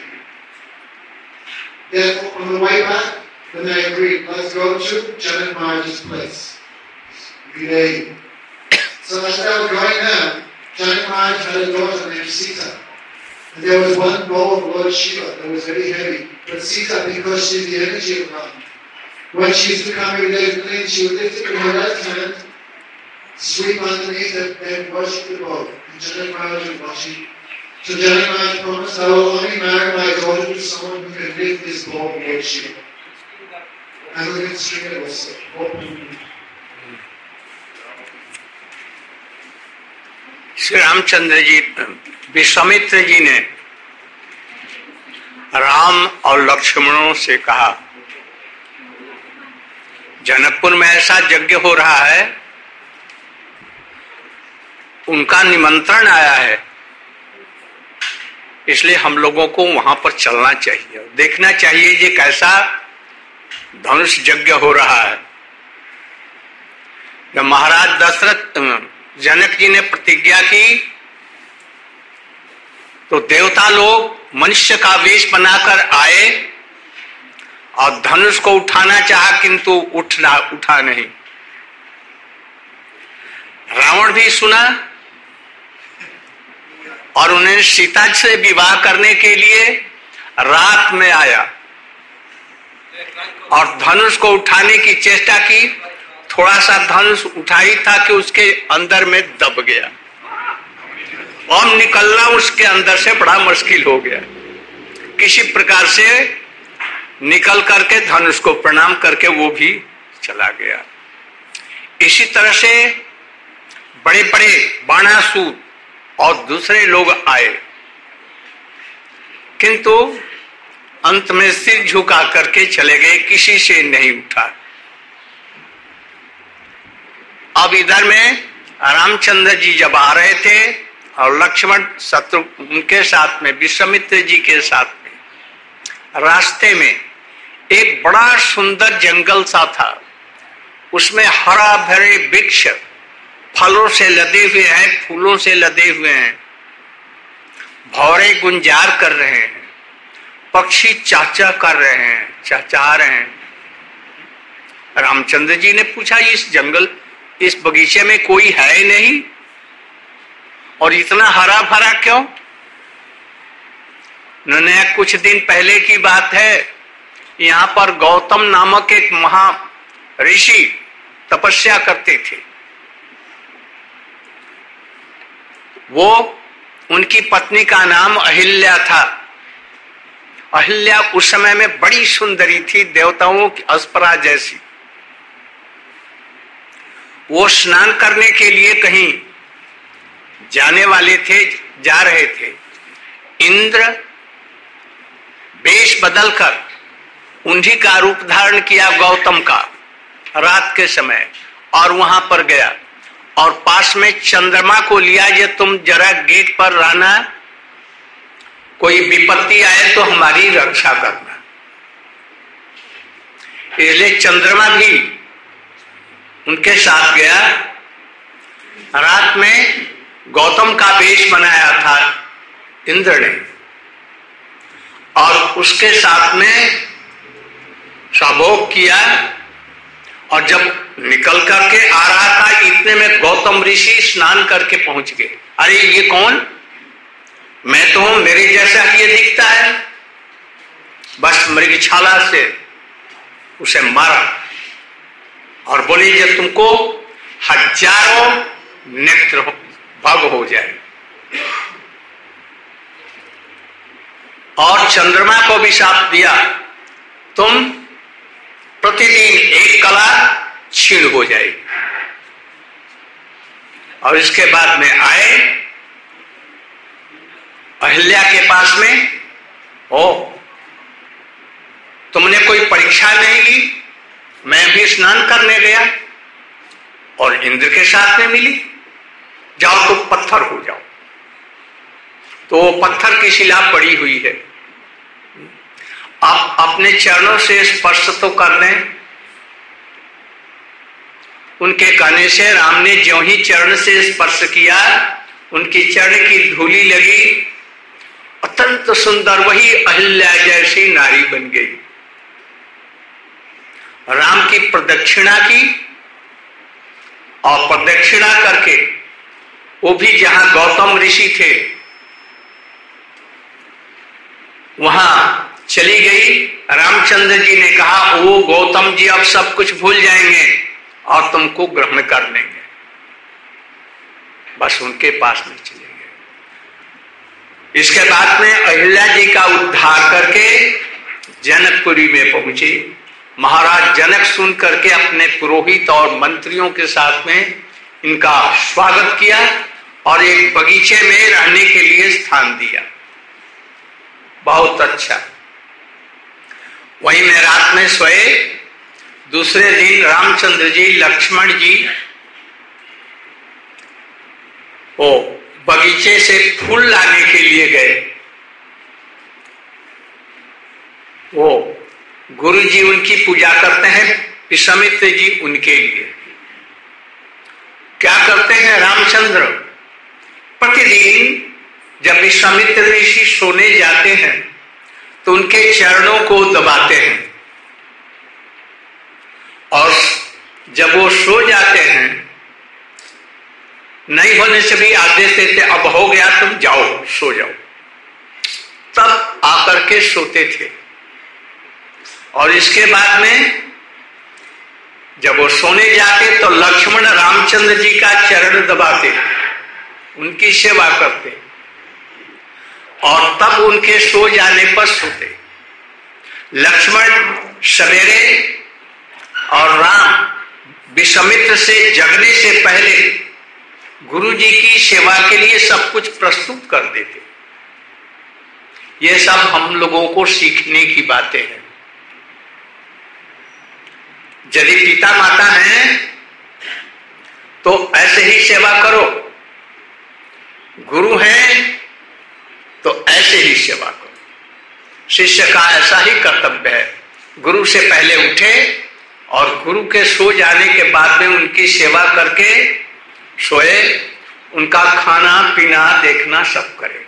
Therefore, on the way back, then they agreed, let's go to Janak Maharaj's place. Vinay. So as they were going there, Janak Maharaj had a daughter named Sita. And there was one bowl of Lord Shiva that was very heavy. But Sita, because she's the energy of Ram, when she used to come every day to clean, she would lift it in her left hand, sweep underneath it, and worship the bowl. And Janak Maharaj was watching. So Janak Maharaj promised, I will only marry my daughter to someone who can lift this bowl of Lord Shiva. And we can string it also. Shri Ramchandra ji, Vishwamitra ji ने राम और लक्ष्मणों से कहा, जनकपुर में ऐसा यज्ञ हो रहा है, उनका निमंत्रण आया है, इसलिए हम लोगों को वहां पर चलना चाहिए, देखना चाहिए ये कैसा धनुष यज्ञ हो रहा है। जब महाराज दशरथ जनक जी ने प्रतिज्ञा की तो देवता लोग मनुष्य का वेश बनाकर आए और धनुष को उठाना चाहा, किंतु उठना उठा नहीं। रावण भी सुना और उन्हें सीता से विवाह करने के लिए रात में आया और धनुष को उठाने की चेष्टा की। थोड़ा सा धनुष उठाई था कि उसके अंदर में दब गया और निकलना उसके अंदर से बड़ा मुश्किल हो गया। किसी प्रकार से निकल करके धनुष को प्रणाम करके वो भी चला गया। इसी तरह से बड़े बड़े बाणासुर और दूसरे लोग आए, किंतु अंत में सिर झुका करके चले गए, किसी से नहीं उठा। अब इधर में रामचंद्र जी जब आ रहे थे और लक्ष्मण शत्रु उनके साथ में, विश्वामित्र जी के साथ में, रास्ते में एक बड़ा सुंदर जंगल सा था, उसमें हरा भरे वृक्ष फलों से लदे हुए हैं, फूलों से लदे हुए हैं, भौरे गुंजार कर रहे हैं, पक्षी चाचा कर रहे हैं, चहचहा रहे हैं। रामचंद्र जी ने पूछा, इस जंगल इस बगीचे में कोई है नहीं और इतना हरा भरा क्यों? उन्होंने, कुछ दिन पहले की बात है, यहाँ पर गौतम नामक एक महा ऋषि तपस्या करते थे। वो, उनकी पत्नी का नाम अहिल्या था। अहिल्या उस समय में बड़ी सुंदरी थी, देवताओं की अस्परा जैसी। वो स्नान करने के लिए कहीं जाने वाले थे, जा रहे थे। इंद्र वेश बदलकर उन्हीं का रूप धारण किया, गौतम का, रात के समय, और वहां पर गया और पास में चंद्रमा को लिया, ये तुम जरा गेट पर रहना, कोई विपत्ति आए तो हमारी रक्षा करना। इसलिए चंद्रमा भी उनके साथ गया। रात में गौतम का वेश बनाया था इंद्र ने, और उसके साथ में संभोग किया, और जब निकल करके आ रहा था, इतने में गौतम ऋषि स्नान करके पहुंच गए। अरे ये कौन? मैं तो हूं, मेरे जैसा ये दिखता है। बस मृगछाला से उसे मारा और बोले, जब तुमको हजारों नेत्र भग हो जाए। और चंद्रमा को भी शाप दिया, तुम प्रतिदिन एक कला छीण हो जाएगी। और इसके बाद में आए अहिल्या के पास में, ओ तुमने कोई परीक्षा नहीं ली, मैं भी स्नान करने गया और इंद्र के साथ में मिली, जाओ तो पत्थर हो जाओ। तो वो पत्थर की शिला पड़ी हुई है, आप अपने चरणों से स्पर्श तो कर लें। उनके कहने से राम ने ज्यों ही चरण से स्पर्श किया, उनकी चरण की धूली लगी, अत्यंत सुंदर वही अहिल्या जैसी नारी बन गई। राम की प्रदक्षिणा की, और प्रदक्षिणा करके वो भी जहां गौतम ऋषि थे वहां चली गई। रामचंद्र जी ने कहा, वो गौतम जी अब सब कुछ भूल जाएंगे और तुमको ग्रहण कर लेंगे। बस उनके पास में चले गए। इसके बाद में अहिल्या जी का उद्धार करके जनकपुरी में पहुंचे। महाराज जनक सुन करके अपने पुरोहित और मंत्रियों के साथ में इनका स्वागत किया और एक बगीचे में रहने के लिए स्थान दिया। बहुत अच्छा। वहीं में रात में सोए। दूसरे दिन रामचंद्र जी, लक्ष्मण जी ओ बगीचे से फूल लाने के लिए गए। वो गुरु जी उनकी पूजा करते हैं, विश्वामित्र जी उनके लिए क्या करते हैं? रामचंद्र प्रतिदिन जब विश्वामित्र ऋषि सोने जाते हैं तो उनके चरणों को दबाते हैं, और जब वो सो जाते हैं, नहीं होने से भी आदेश देते, अब हो गया तुम जाओ, सो जाओ, तब आकर के सोते थे। और इसके बाद में जब वो सोने जाते तो लक्ष्मण रामचंद्र जी का चरण दबाते, उनकी सेवा करते, और तब उनके सो जाने पर सोते। लक्ष्मण सवेरे और राम विश्वामित्र से जगने से पहले गुरु जी की सेवा के लिए सब कुछ प्रस्तुत कर देते। ये सब हम लोगों को सीखने की बातें हैं। यदि पिता माता हैं तो ऐसे ही सेवा करो, गुरु हैं तो ऐसे ही सेवा करो। शिष्य का ऐसा ही कर्तव्य है। गुरु से पहले उठे और गुरु के सो जाने के बाद में उनकी सेवा करके सोए, उनका खाना पीना देखना सब करे।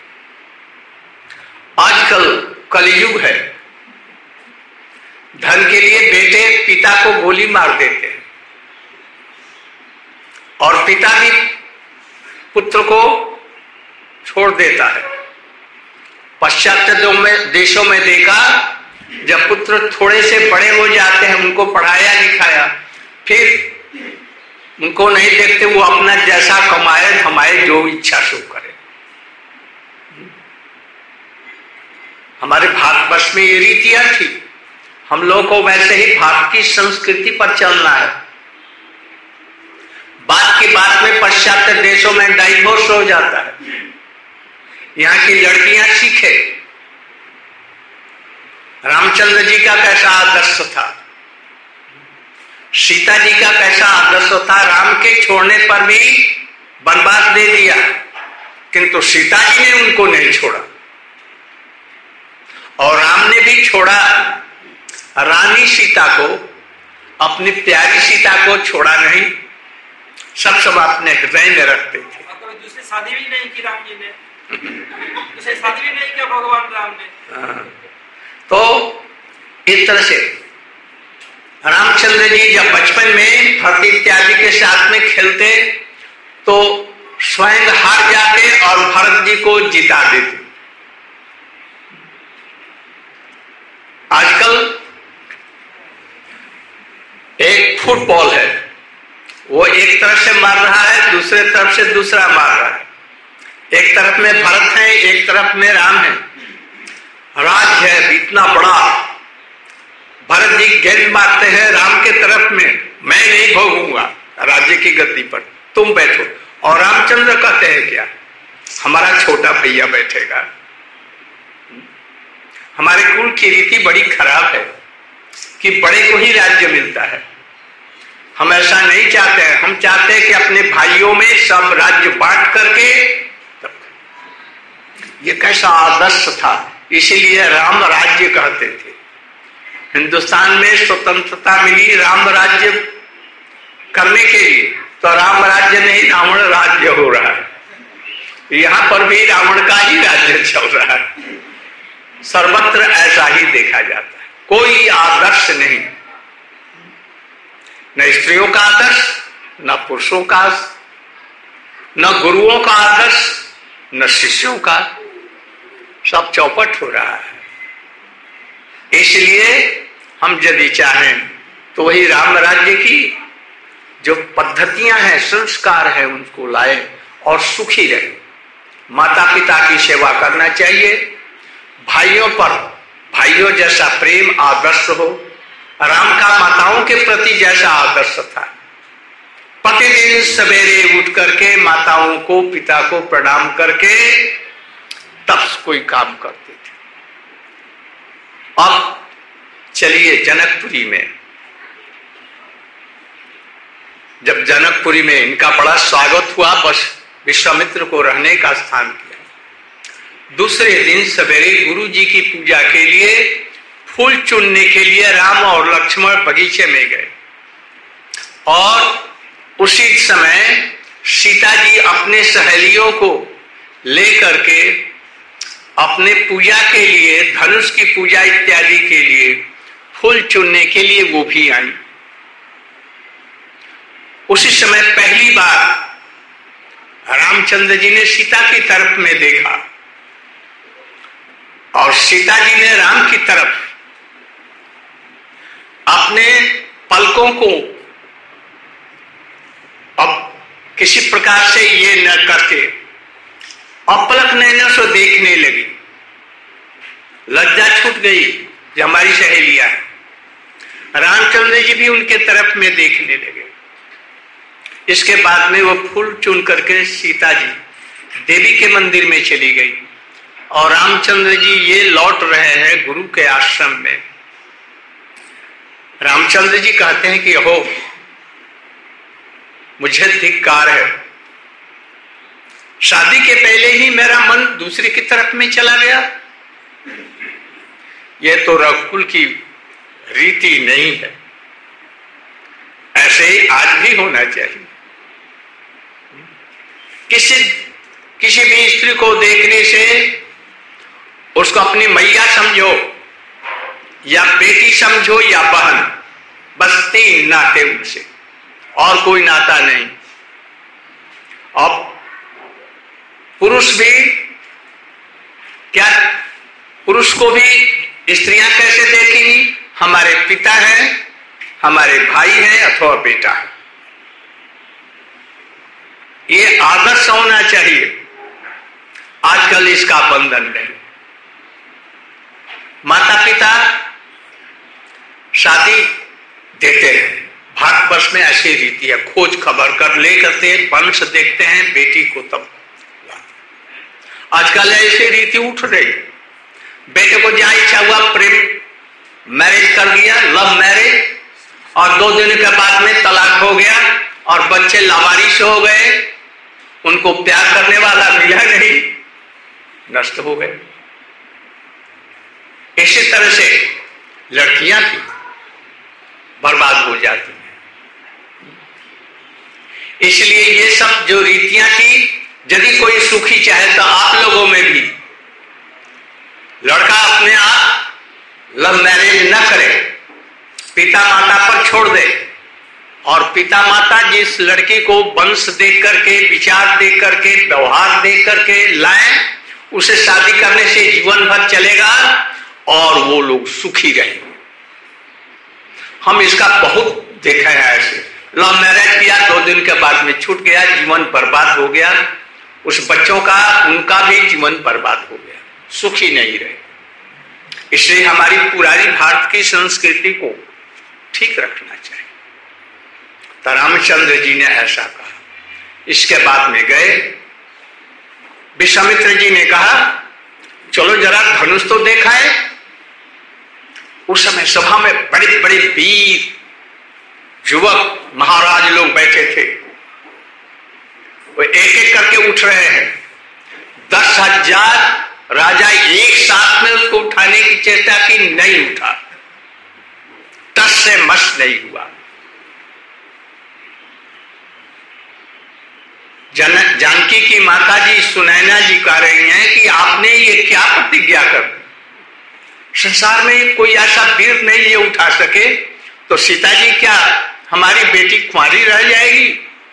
आजकल कलयुग है, धन के लिए बेटे पिता को गोली मार देते हैं और पिता भी पुत्र को छोड़ देता है। पाश्चात्य में देशों में देखा, जब पुत्र थोड़े से बड़े हो जाते हैं, उनको पढ़ाया लिखाया, फिर उनको नहीं देखते, वो अपना जैसा कमाए धमाए, जो इच्छा सो करे। हमारे भारतवर्ष में ये रीतियां थी, हम लोगों को वैसे ही भारत की संस्कृति पर चलना है। बात की बात में पश्चात्य देशों में डाइवोर्स हो जाता है। यहाँ की लड़कियां सीखे रामचंद्र जी का कैसा आदर्श था, सीता जी का कैसा आदर्श था। राम के छोड़ने पर भी वनवास दे दिया, किंतु सीता जी ने उनको नहीं छोड़ा और राम ने भी छोड़ा। रानी सीता को, अपनी प्यारी सीता को छोड़ा नहीं, सब सब अपने हृदय में रखते थे। दूसरी शादी भी नहीं की राम जी ने, दूसरी शादी भी नहीं किया भगवान राम ने। तो इस तरह से रामचंद्र जी जब बचपन में भरत इत्यादि के साथ में खेलते तो स्वयं हार जाते और भरत जी को जिता देते। आजकल एक फुटबॉल है, वो एक तरफ से मार रहा है, दूसरे तरफ से दूसरा मार रहा है। एक तरफ में भरत है, एक तरफ में राम है। राज्य है इतना बड़ा, भरत जी गेंद मारते हैं राम के तरफ में, मैं नहीं भोगूंगा राज्य की गद्दी पर, तुम बैठो। और रामचंद्र कहते हैं क्या, हमारा छोटा भैया बैठेगा। हमारे कुल की रीति बड़ी खराब है कि बड़े को ही राज्य मिलता है। हम ऐसा नहीं चाहते हैं, हम चाहते हैं कि अपने भाइयों में सब राज्य बांट करके। ये कैसा आदर्श था, इसीलिए राम राज्य कहते थे। हिंदुस्तान में स्वतंत्रता मिली राम राज्य करने के लिए, तो राम राज्य नहीं रावण राज्य हो रहा है। यहां पर भी रावण का ही राज्य चल रहा है। सर्वत्र ऐसा ही देखा जाता है, कोई आदर्श नहीं, न स्त्रियों का आदर्श, न पुरुषों का, न गुरुओं का आदर्श, न शिष्यों का, सब चौपट हो रहा है। इसलिए हम यदि चाहें तो वही राम राज्य की जो पद्धतियां हैं, संस्कार है, उनको लाए और सुखी रहे। माता पिता की सेवा करना चाहिए, भाइयों पर भाइयों जैसा प्रेम आदर्श हो। राम का माताओं के प्रति जैसा आदर्श था, प्रतिदिन सवेरे उठ करके माताओं को पिता को प्रणाम करके तब कोई काम करते थे। अब चलिए जनकपुरी में, जब जनकपुरी में इनका बड़ा स्वागत हुआ, बस विश्वामित्र को रहने का स्थान किया। दूसरे दिन सवेरे गुरु जी की पूजा के लिए फूल चुनने के लिए राम और लक्ष्मण बगीचे में गए और उसी समय सीता जी अपने सहेलियों को लेकर के अपने पूजा के लिए, धनुष की पूजा इत्यादि के लिए फूल चुनने के लिए वो भी आई। उसी समय पहली बार रामचंद्र जी ने सीता की तरफ में देखा और सीता जी ने राम की तरफ अपने पलकों को अब किसी प्रकार से ये न करके अपलक नैनों से देखने लगी। लज्जा छूट गई जो हमारी सहेलियां है। रामचंद्र जी भी उनके तरफ में देखने लगे। इसके बाद में वो फूल चुन करके सीता जी देवी के मंदिर में चली गई और रामचंद्र जी ये लौट रहे हैं गुरु के आश्रम में। रामचंद्र जी कहते हैं कि हो, मुझे धिक्कार है, शादी के पहले ही मेरा मन दूसरी की तरफ में चला गया। यह तो रघुकुल की रीति नहीं है। ऐसे ही आज भी होना चाहिए। किसी किसी भी स्त्री को देखने से उसको अपनी मैया समझो या बेटी समझो या बहन, बस तीन नाते उनसे, और कोई नाता नहीं। और पुरुष भी क्या, पुरुष को भी स्त्रियां कैसे देखेंगी? हमारे पिता हैं, हमारे भाई हैं अथवा बेटा है। ये आदर्श होना चाहिए। आजकल इसका बंधन नहीं। माता पिता शादी देते हैं, भारतवर्ष में ऐसी रीति है, खोज खबर कर ले करते वंश देखते हैं बेटी को तब। आजकल ऐसी रीति उठ रही, बेटे को जहां इच्छा हुआ प्रेम मैरिज कर दिया, लव मैरिज, और दो दिन के बाद में तलाक हो गया और बच्चे लावारिस हो गए, उनको प्यार करने वाला मिला नहीं, नष्ट हो गए। इसी तरह से लड़कियां भी बर्बाद हो जाती हैं। इसलिए ये सब जो रीतियां थी, यदि कोई सुखी चाहे तो आप लोगों में भी लड़का अपने आप लव मैरिज न करे, पिता माता पर छोड़ दे, और पिता माता जिस लड़की को वंश देख करके, विचार देख करके, व्यवहार देख करके लाए, उसे शादी करने से जीवन भर चलेगा और वो लोग सुखी रहेंगे। हम इसका बहुत देखा है ऐसे, लव मैरिज किया, दो दिन के बाद में छूट गया, जीवन बर्बाद हो गया, उस बच्चों का, उनका भी जीवन बर्बाद हो गया, सुखी नहीं रहे। इसलिए हमारी पुरानी भारत की संस्कृति को ठीक रखना चाहिए। तो रामचंद्र जी ने ऐसा कहा। इसके बाद में गए, विश्वामित्र जी ने कहा चलो जरा धनुष तो देखाए। उस समय सभा में बड़े बड़े वीर युवक महाराज लोग बैठे थे, वो एक एक करके उठ रहे हैं। दस हजार राजा एक साथ में उसको उठाने की चेष्टा की, नहीं उठा, टस से मस नहीं हुआ। जन जानकी की माता जी सुनैना जी कह रही हैं कि आपने ये क्या प्रतिज्ञा कर, संसार में कोई ऐसा वीर नहीं ये उठा सके, तो सीता जी क्या हमारी बेटी कुंवारी रह जाएगी?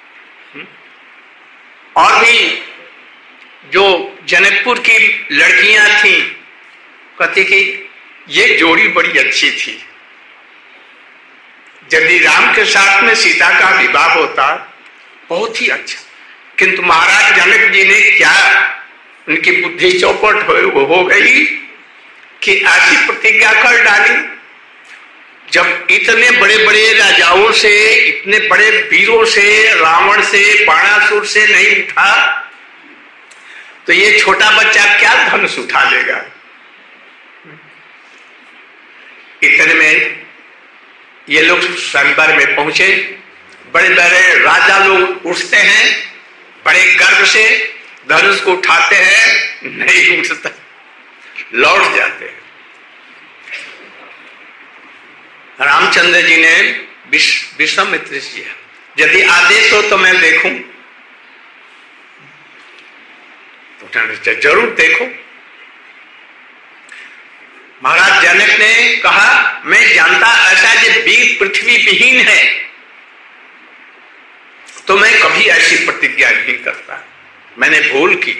और भी जो जनकपुर की लड़कियां थीं कहती कि ये जोड़ी बड़ी अच्छी थी, यदि राम के साथ में सीता का विवाह होता बहुत ही अच्छा। किंतु महाराज जनक जी ने क्या, उनकी बुद्धि चौपट हो, हो गई कि ऐसी प्रतिज्ञा कर डाली। जब इतने बड़े बड़े राजाओं से, इतने बड़े वीरों से, रावण से, बाणासुर से नहीं उठा, तो ये छोटा बच्चा क्या धनुष उठा लेगा? इतने में ये लोग स्वयंवर में पहुंचे। बड़े बड़े राजा लोग उठते हैं, बड़े गर्व से धनुष को उठाते हैं, नहीं उठता, लौट जाते हैं। रामचंद्र जी ने विश्वामित्र जी, यदि आदेश हो तो मैं देखूं, तो जरूर देखो। महाराज जनक ने कहा मैं जानता ऐसा जो वीर पृथ्वी विहीन है, तो मैं कभी ऐसी प्रतिज्ञा नहीं करता, मैंने भूल की।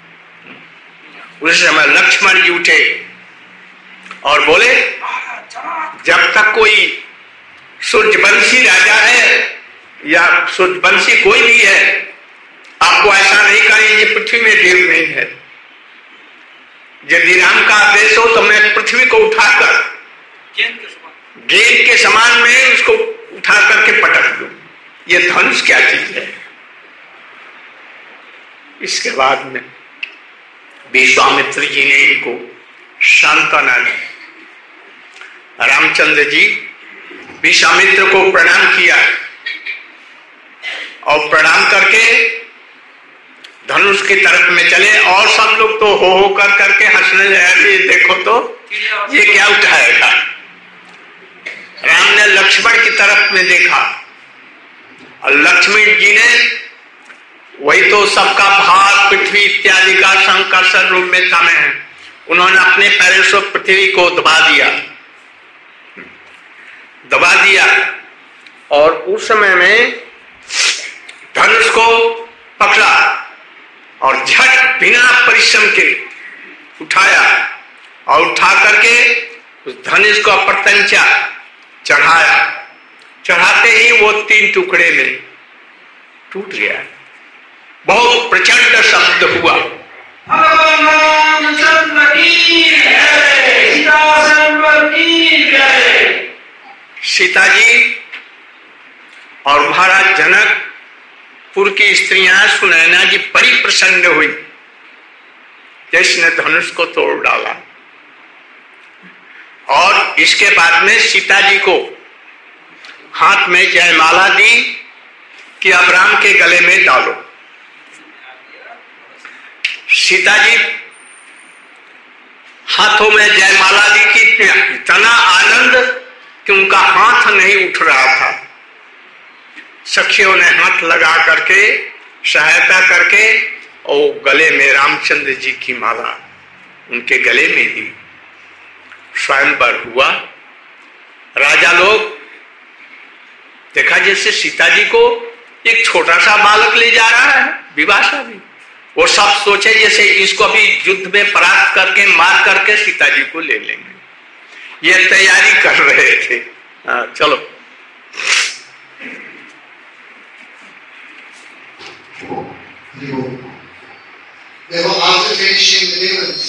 उस समय लक्ष्मण जी उठे और बोले जब तक कोई सूर्यवंशी राजा है या सूर्यवंशी कोई भी है, आपको ऐसा नहीं करें, ये पृथ्वी में वीर नहीं है। यदि राम का आदेश हो तो मैं पृथ्वी को उठाकर गेंद के समान में उसको उठा करके पटक दूं। ये धनुष क्या चीज है? इसके बाद में विश्वामित्र जी ने इनको सांत्वना दी। रामचंद्र जी विश्वामित्र को प्रणाम किया और प्रणाम करके धनुष की तरफ में चले, और सब लोग तो हो हो कर करके हंसने लगे, देखो तो ये क्या उठाएगा। ने लक्ष्मण की तरफ में देखा और लक्ष्मण जी ने वही तो सबका भार पृथ्वी इत्यादि का संकर्षण रूप में तमे है, उन्होंने अपने पैरों से पृथ्वी को दबा दिया दबा दिया और उस समय में धनुष को पकड़ा और झट बिना परिश्रम के उठाया और उठा करके उस धनुष को प्रत्यंचा चढ़ाया। चढ़ाते ही वो तीन टुकड़े में टूट गया। बहुत प्रचंड शब्द हुआ। भगवान रामचंद्र की जय, सीता की जय। सीता जी और महाराज जनकपुर की स्त्रियां सुनैना जी बड़ी प्रसन्न हुई, जिसने धनुष को तोड़ डाला। और इसके बाद में सीता जी को हाथ में जयमाला दी कि अब राम के गले में डालो। सीता जी हाथों में जयमाला दी कि इतना आनंद कि उनका हाथ नहीं उठ रहा था। सखियों ने हाथ लगा करके सहायता करके और गले में रामचंद्र जी की माला उनके गले में दी। स्वयंवर हुआ। राजा लोग देखा जैसे सीता जी को एक छोटा सा बालक ले जा रहा है विभाषा भी, वो सब सोचे जैसे इसको भी युद्ध में परास्त करके मार करके सीता जी को ले लेंगे, ये तैयारी कर रहे थे। आ, चलो They were after finishing the demons.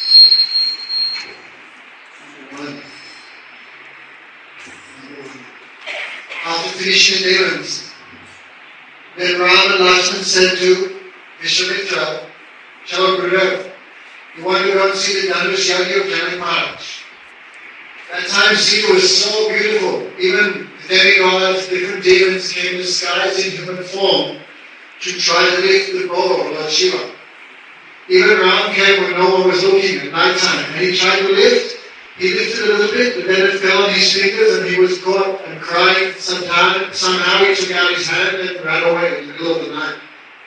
After finishing the demons, then Ram and Lakshman said to Vishwamitra, Chalo Gurudev, you want to go and see the Dhanush Yagi of Janak Maharaj. That time Sita was so beautiful. Even the demigods, different demons came disguised in human form to try to lift the bow of Lord Shiva. Even Ram came when no one was looking at night time, and he tried to lift. He lifted a little bit, but then it fell on his fingers and he was caught and crying. Sometime, somehow he took out his hand and ran away in the middle of the night.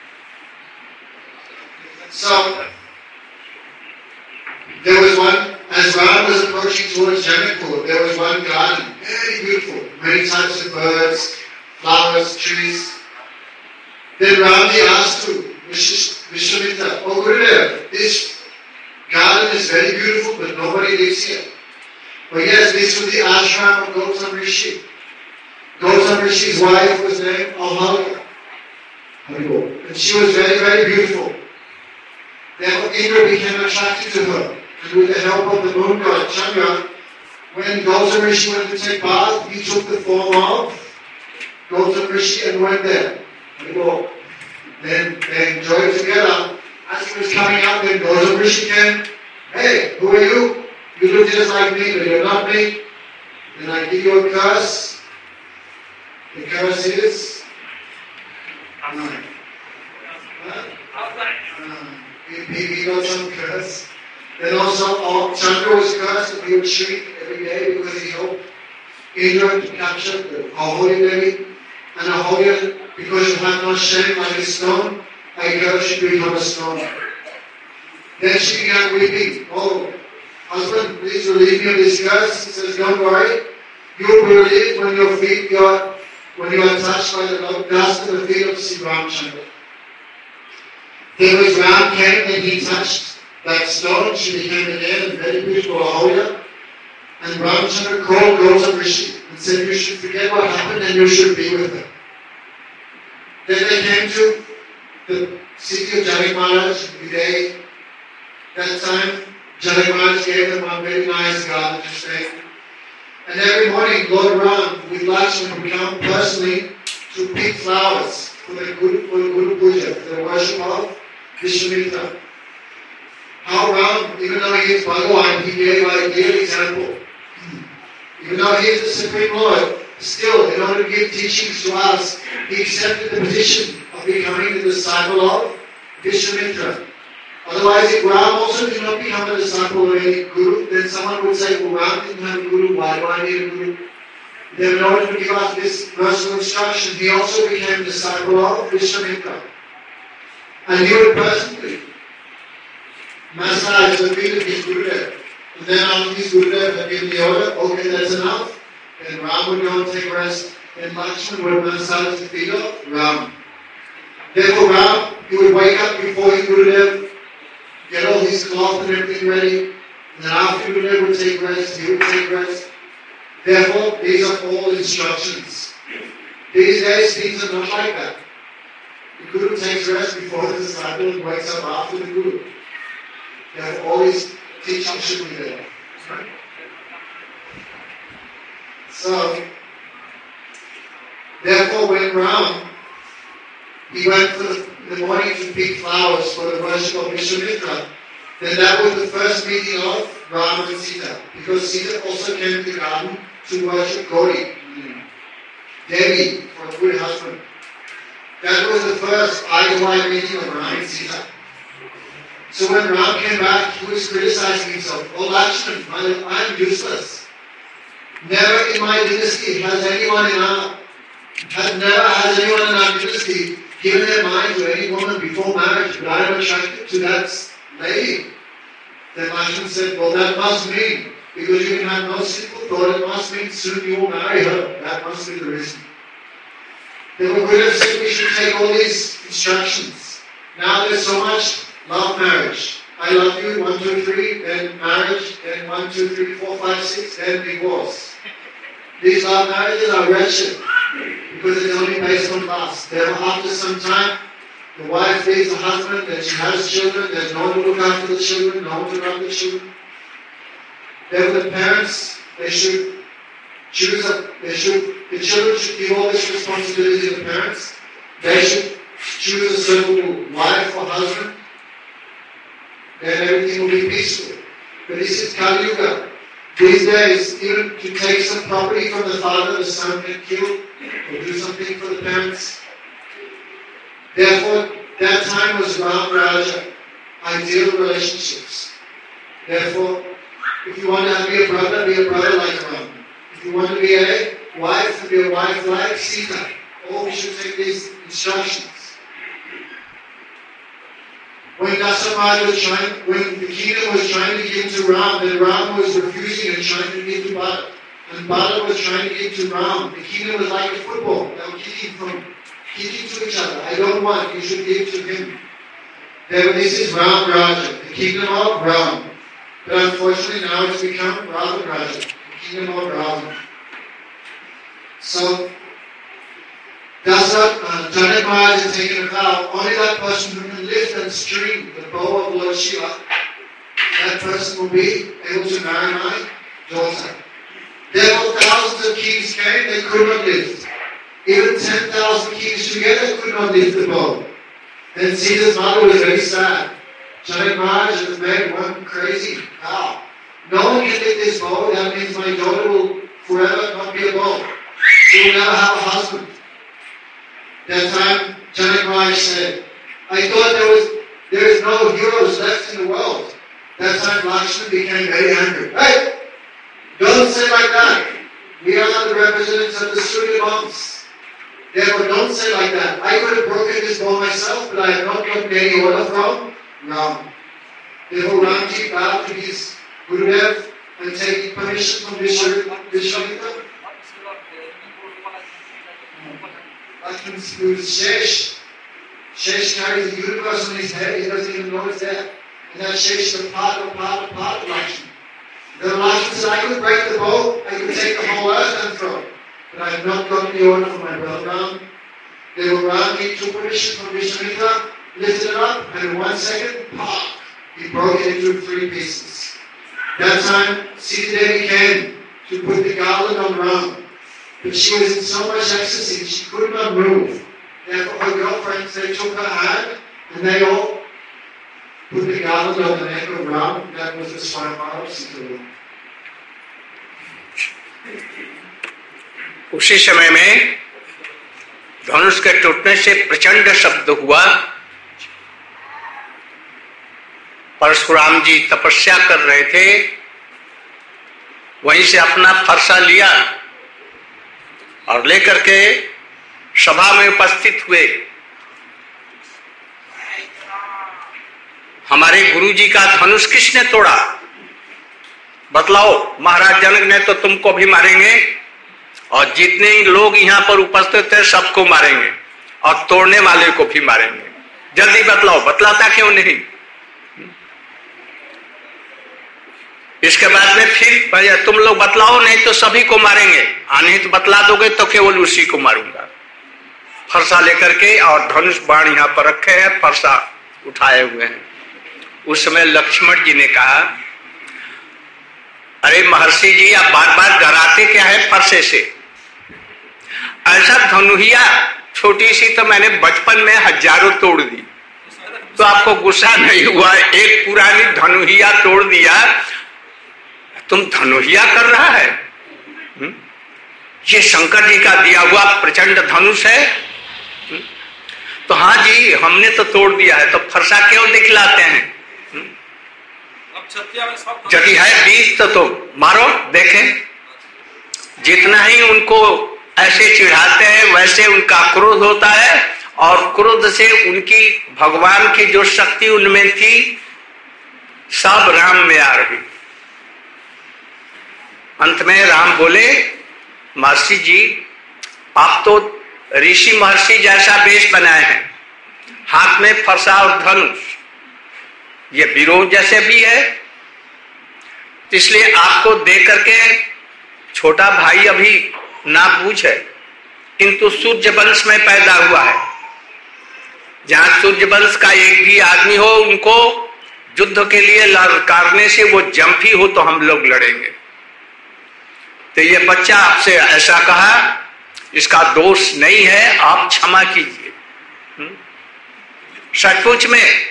So, there was one, as Ram was approaching towards Janakpur, there was one garden, very beautiful, many types of birds, flowers, trees. Then Ramji asked to Vishwamitra, oh Gurudev, this garden is very beautiful, but nobody lives here. But yes, this was the ashram of Gautam Rishi. Gautam Rishi's wife was named Ahalya. And she was very, very beautiful. Therefore Indra became attracted to her. And with the help of the moon god Chandra, when Gautam Rishi went to take bath, he took the form of Gautam Rishi and went there. Then they enjoyed together. As he was coming out, then Gautam Rishi came. Hey, who are you? You look just like me, but you're not me. Then I give you a curse. The curse is outside. Huh? Uh, he, he got some curse. Then also, all, Chandra was cursed that he would shrink every day because he helped Indra to capture the Aholi Devi. And Aholi, because you have no shame like a stone, a girl should become a stone. Then she began weeping. Oh, husband, please relieve me of this curse. He says, don't worry. You will be relieved when your feet are, when you are touched by the dust of the feet of Sri Ramchandra. Then when Ram came and he touched that stone, she became again a very beautiful Aholi. And Ramchandra called Gautam Rishi and said, you should forget what happened and you should be with her. Then they came to the city of Janak Maharaj, Videhi. That time, Janak Maharaj gave them one very nice garden to stay. And every morning, Lord Ram with Lakshman would come personally to pick flowers for the Guru, for the Guru Puja, for the worship of Vishwamitra. How Ram, even though he is Bhagavan, he gave an ideal example. Even though he is the Supreme Lord, still, in order to give teachings to us, he accepted the position of becoming the disciple of Vishwamitra. Otherwise, if Ram also did not become a disciple of any Guru, then someone would say, well, Ram didn't have a Guru, why do I need a Guru? Then in order to give us this personal instruction, he also became a disciple of Vishwamitra. And he would personally massage the feet of his Gurudev. And then after his Gurudev had given the order, okay, that's enough. Then Ram would go and take rest. Then Lakshman would massage the feet of Ram. Therefore Ram, he would wake up before his Gurudev, get all his cloth and everything ready. And then after Gurudev would take rest, he would take rest. Therefore, these are all instructions. These days, things are not like that. The Guru takes rest before the disciple and wakes up after the Guru. Therefore, all these teachings should be there. Right? So, therefore, when Ram, he went for the, in the morning to pick flowers for the worship of Vishwamitra, then that was the first meeting of Ram and Sita. Because Sita also came to the garden to worship Gauri, Devi, for a good husband. That was the first eye-to-eye meeting of Ram and Sita. So when Ram came back, he was criticizing himself. Oh Lakshman, I am useless. Never in my dynasty has anyone in our, has never has anyone in our dynasty given their mind to any woman before marriage, but I am attracted to that lady. Then Lakshman said, well, that must mean, because you can have no sinful thought, it must mean soon you will marry her. That must be the reason. Then the Buddha said we should take all these instructions. Now there's so much love marriage. I love you, one, two, three, then marriage, then one, two, three, four, five, six, then divorce. These love marriages are wretched because it's only based on lust. Therefore, after some time, the wife leaves the husband, then she has children, there's no one to look after the children, no one to love the children. Therefore, the parents, they should choose a, they should, the children should give all this responsibility to the parents. They should choose a suitable wife or husband. Then everything will be peaceful. But this is Kali Yuga. These days, even to take some property from the father, the son can kill or do something for the parents. Therefore, that time was Ram Raja, ideal relationships. Therefore, if you want to be a brother, be a brother like Ram. If you want to be a wife, be a wife like Sita. All we should take these instructions. When Dasamaj was trying, when the kingdom was trying to give to Ram, then Ram was refusing and trying to give to Bharat. And Bharat was trying to give to Ram. The kingdom was like a football. They were kicking from kicking to each other. I don't want, you should give to him. Then this is Ram Raja, the kingdom of Ram. But unfortunately now it's become Ravan Raja, the kingdom of Ravan. So, Dasaratha, uh, Janak Maharaj has taken a vow, only that person who can lift and string the bow of Lord Shiva, that person will be able to marry my daughter. Therefore thousands of kings came, they could not lift. Even ten thousand kings together could not lift the bow. Then Sita's mother was very sad. Janak Maharaj has made one crazy vow. No one can lift this bow, that means my daughter will forever not be a bow. She will never have a husband. That time, Janak Maharaj said, I thought there was there is no heroes left in the world. That time Lakshman became very angry. Hey! Don't say like that. We are the representatives of the Surya Vams. Therefore, don't say like that. I could have broken this bow myself, but I have not gotten any order from Ram. Therefore, Ramji bowed to his Gurudev and taking permission from Vishwamitra. Lakshman is Shesh. Shesh carries the universe on his head, he doesn't even know it's there. And that Shesh is a part of part of part of Lakshman. Then Lakshman said, I could break the bow, I could take the whole earth and throw it. But I have not gotten the order from my brother Ram. Therefore Ram took permission from Vishwamitra, lifted it up, and in one second, pop, he broke it into three pieces. That time, Sita Devi came to put the garland on Ram. But she was in so much ecstasy, she could not move. Therefore, her girlfriends, they took her hand, and they all put the garland on the neck of Ram. That was the Swayamvara of Sita. उसी समय में धनुष के टूटने से प्रचंड शब्द हुआ। परशुराम जी तपस्या कर रहे थे, वहीं से अपना फरसा लिया और लेकर के सभा में उपस्थित हुए। हमारे गुरु जी का धनुष किसने तोड़ा? बतलाओ। महाराज जनक ने तो तुमको भी मारेंगे और जितने लोग यहाँ पर उपस्थित थे सबको मारेंगे और तोड़ने वाले को भी मारेंगे। जल्दी बतलाओ, बतलाता क्यों नहीं? इसके बाद में फिर भैया तुम लोग बतलाओ, नहीं तो सभी को मारेंगे। नहीं तो बतला दोगे तो केवल उसी को मारूंगा। फरसा लेकर के और धनुष बाण यहाँ पर रखे हैं, फरसा उठाए हुए हैं। उस समय लक्ष्मण जी ने कहा, अरे महर्षि जी, आप बार बार डराते क्या है फरसे से? ऐसा धनुहिया छोटी सी तो मैंने बचपन में हजारों तोड़ दी, तो आपको गुस्सा नहीं हुआ? एक पुरानी धनुहिया तोड़ दिया, तुम धनुहिया कर रहा है? हुँ? ये शंकर जी का दिया हुआ प्रचंड धनुष है। हुँ? तो हाँ जी, हमने तो तोड़ दिया है, तो फरसा क्यों दिखलाते हैं? यदि है बीज तो, तो मारो, देखें। जितना ही उनको ऐसे चिढ़ाते हैं वैसे उनका क्रोध होता है, और क्रोध से उनकी भगवान की जो शक्ति उनमें थी सब राम में आ रही। अंत में राम बोले, महर्षि जी, आप तो ऋषि महर्षि जैसा वेश बनाए हैं, हाथ में फरसा और धनुष, ये वीरों जैसे भी है, इसलिए आपको देख करके छोटा भाई अभी ना बूझ है, किंतु सूर्य वंश में पैदा हुआ है। जहां सूर्य वंश का एक भी आदमी हो, उनको युद्ध के लिए ललकारने से वो जंफी हो तो हम लोग लड़ेंगे। तो ये बच्चा आपसे ऐसा कहा, इसका दोष नहीं है, आप क्षमा कीजिए। सचमुच में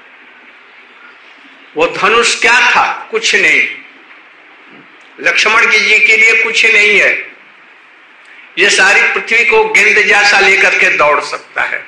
वो धनुष क्या था? कुछ नहीं। लक्ष्मण जी के लिए कुछ नहीं है। ये सारी पृथ्वी को गेंद जैसा लेकर के दौड़ सकता है।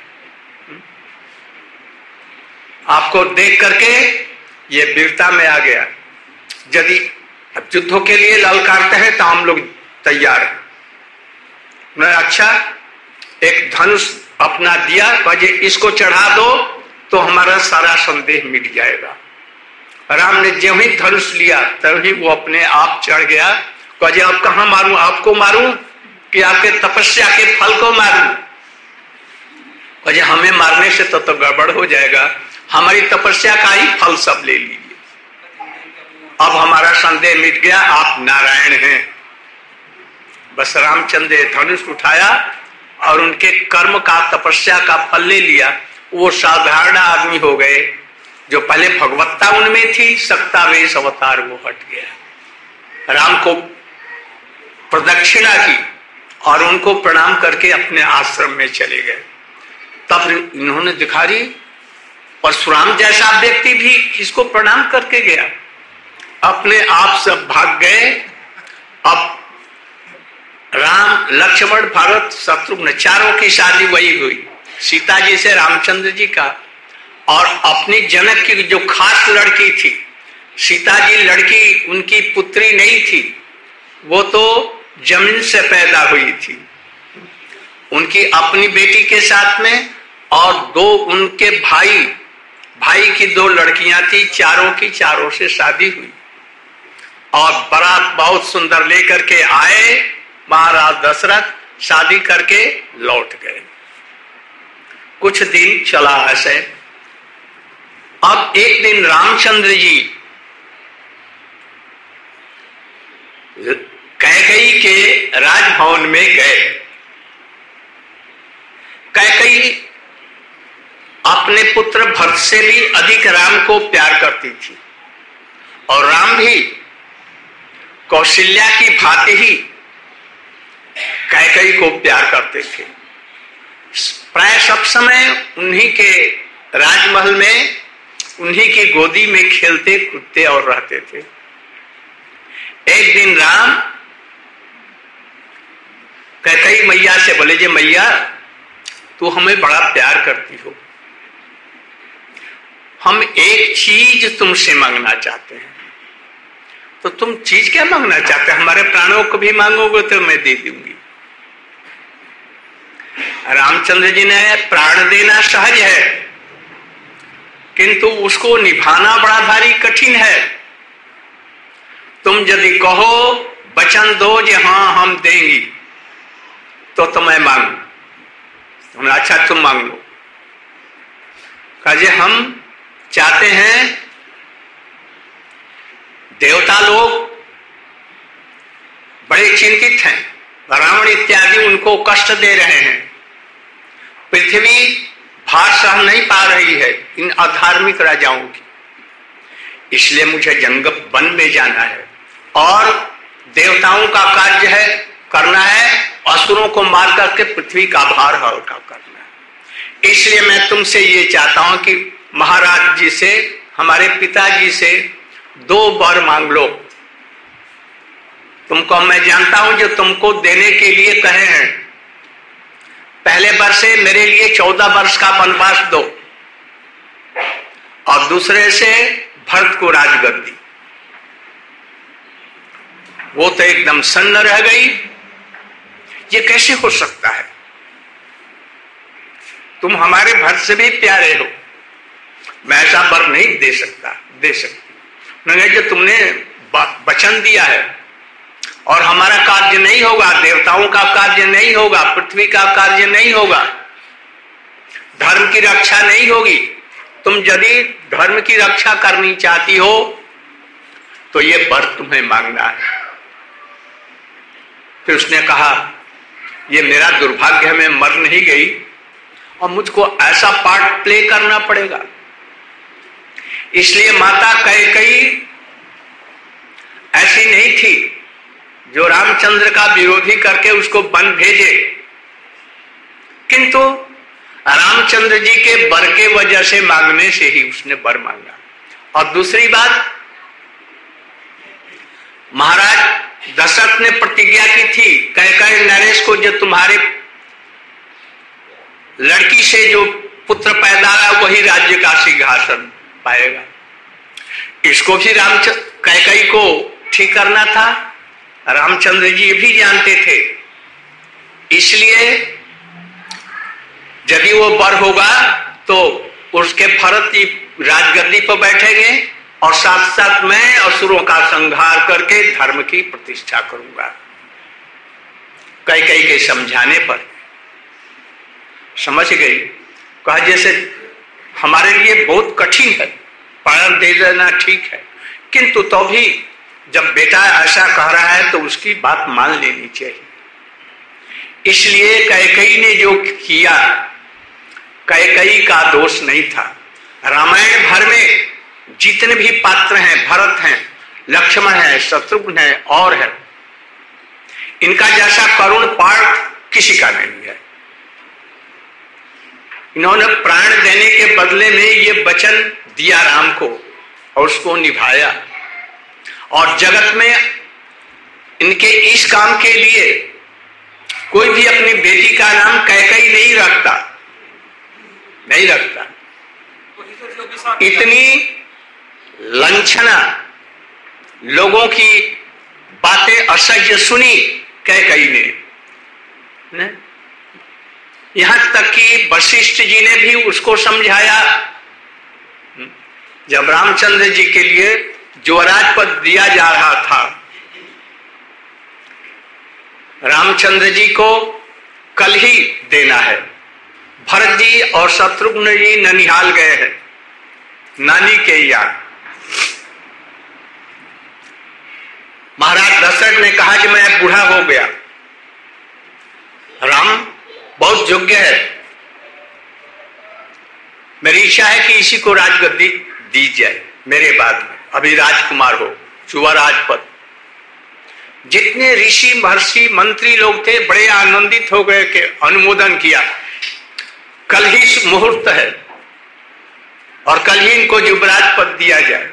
आपको देख करके ये वीरता में आ गया। यदि युद्धों के लिए ललकारते हैं तो हम लोग तैयार हैं। मैं अच्छा एक धनुष अपना दिया, वजह इसको चढ़ा दो तो हमारा सारा संदेह मिट जाएगा। राम ने जो ही धनुष लिया तभी वो अपने आप चढ़ गया। कहे अब कहां मारूं? आपको मारूं कि आपके तपस्या के फल को मारूं? कहे हमें मारने से तो, तो गड़बड़ हो जाएगा, हमारी तपस्या का ही फल सब ले लीजिए। अब हमारा संदेह मिट गया, आप नारायण हैं। बस रामचंद्र धनुष उठाया और उनके कर्म का, तपस्या का फल ले लिया। वो साधारण आदमी हो गए। जो पहले भगवत्ता उनमें थी, सकता वेश अवतार, वो हट गया। राम को प्रदक्षिणा की और उनको प्रणाम करके अपने आश्रम में चले गए। तब इन्होंने दिखा रही, परशुराम जैसा व्यक्ति भी इसको प्रणाम करके गया। अपने आप सब भाग गए। अब राम, लक्ष्मण, भरत, शत्रुघ्न चारों की शादी वही हुई, सीता जी से रामचंद्र जी का। और अपनी जनक की जो खास लड़की थी, सीता जी लड़की उनकी पुत्री नहीं थी, वो तो जमीन से पैदा हुई थी। उनकी अपनी बेटी के साथ में और दो उनके भाई भाई की दो लड़कियां थी, चारों की चारों से शादी हुई। और बारात बहुत सुंदर लेकर के आए महाराज दशरथ, शादी करके लौट गए। कुछ दिन चला ऐसे। अब एक दिन रामचंद्र जी कैकेयी के राजभवन में गए। कैकेयी अपने पुत्र भरत से भी अधिक राम को प्यार करती थी, और राम भी कौशल्या की भांति ही कैकेयी को प्यार करते थे। प्राय सब समय उन्हीं के राजमहल में, उन्हीं की गोदी में खेलते कूदते और रहते थे। एक दिन राम कैकेयी मैया से बोले, जे मैया तू हमें बड़ा प्यार करती हो, हम एक चीज तुमसे मांगना चाहते हैं। तो तुम चीज क्या मांगना चाहते हैं? हमारे प्राणों को भी मांगोगे तो मैं दे दूंगी। रामचंद्र जी ने प्राण देना सहज है, किंतु उसको निभाना बड़ा भारी कठिन है। तुम यदि कहो वचन दो जे हाँ हम देंगी, तो तुम्हें मांगो। तुमने अच्छा तुम मांग लो। कहे हम चाहते हैं, देवता लोग बड़े चिंतित हैं, रावण इत्यादि उनको कष्ट दे रहे हैं, पृथ्वी भार सह नहीं पा रही है इन अधार्मिक राजाओं की, इसलिए मुझे जंगल वन में जाना है और देवताओं का कार्य है करना है, असुरों को मार करके पृथ्वी का भार हल्का करना है। इसलिए मैं तुमसे ये चाहता हूं कि महाराज जी से, हमारे पिताजी से दो वर मांग लो। तुमको मैं जानता हूं जो तुमको देने के लिए कहे हैं। पहले वर्ष से मेरे लिए चौदह वर्ष का वनवास दो और दूसरे से भरत को राजगद्दी। वो तो एकदम सन्न रह गई, ये कैसे हो सकता है? तुम हमारे भरत से भी प्यारे हो, मैं ऐसा वर नहीं दे सकता दे सकती नहीं, जो तुमने वचन दिया है और हमारा कार्य नहीं होगा, देवताओं का कार्य नहीं होगा, पृथ्वी का कार्य नहीं होगा, धर्म की रक्षा नहीं होगी। तुम यदि धर्म की रक्षा करनी चाहती हो तो ये वर तुम्हें मांगना है। फिर उसने कहा ये मेरा दुर्भाग्य है, मैं मर नहीं गई और मुझको ऐसा पार्ट प्ले करना पड़ेगा। इसलिए माता कैकेयी ऐसी नहीं थी जो रामचंद्र का विरोधी करके उसको वन भेजे, किंतु रामचंद्र जी के वर के वजह से मांगने से ही उसने वर मांगा। और दूसरी बात, महाराज दशरथ ने प्रतिज्ञा की थी कैकेयी नरेश को, जो तुम्हारे लड़की से जो पुत्र पैदा है वही राज्य का सिंहासन पाएगा। इसको भी रामचंद्र कैकेयी को ठीक करना था, रामचंद्र जी भी जानते थे। इसलिए यदि वो वर होगा तो उसके भरत जी राजगद्दी पर बैठेंगे और साथ साथ मैं असुरों का संहार करके धर्म की प्रतिष्ठा करूंगा। कैकेयी के समझाने पर समझ गई, कहा जैसे हमारे लिए बहुत कठिन है, प्राण दे देना ठीक है, किंतु तो भी जब बेटा ऐसा कह रहा है तो उसकी बात मान लेनी चाहिए। इसलिए कैकेयी ने जो किया, कैकेयी का दोष नहीं था। रामायण भर में जितने भी पात्र हैं, भरत हैं, लक्ष्मण है, शत्रुघ्न है और है, इनका जैसा करुण पाठ किसी का नहीं है। इन्होंने प्राण देने के बदले में ये वचन दिया राम को और उसको निभाया। और जगत में इनके इस काम के लिए कोई भी अपनी बेटी का नाम कैकेयी नहीं रखता, नहीं रखता। इतनी लांछना, लोगों की बातें असह्य सुनी कैकेयी ने, ने? यहां तक कि वशिष्ठ जी ने भी उसको समझाया। जब रामचंद्र जी के लिए युवराज पद दिया जा रहा था, रामचंद्र जी को कल ही देना है, भरत जी और शत्रुघ्न जी ननिहाल गए हैं नानी के यहाँ। महाराज दशरथ ने कहा कि मैं बूढ़ा हो गया, राम बहुत योग्य है, मेरी इच्छा है कि इसी को राजगद्दी दी जाए मेरे बाद में, अभी राजकुमार हो, युवराज पद। जितने ऋषि महर्षि मंत्री लोग थे बड़े आनंदित हो गए कि अनुमोदन किया, कल ही मुहूर्त है और कल ही इनको युवराज पद दिया जाए।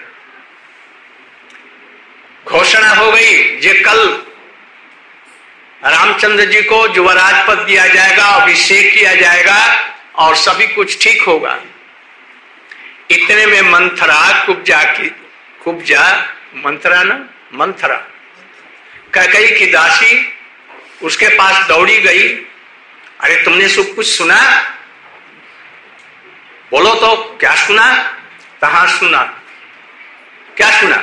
घोषणा हो गई जे कल रामचंद्र जी को युवराज पद दिया जाएगा, अभिषेक किया जाएगा और सभी कुछ ठीक होगा। इतने में मंथरा कुब्जा की कुब्जा मंथरा ना मंथरा कैकेयी की दासी उसके पास दौड़ी गई, अरे तुमने सब कुछ सुना? बोलो तो क्या सुना? कहां सुना? क्या सुना?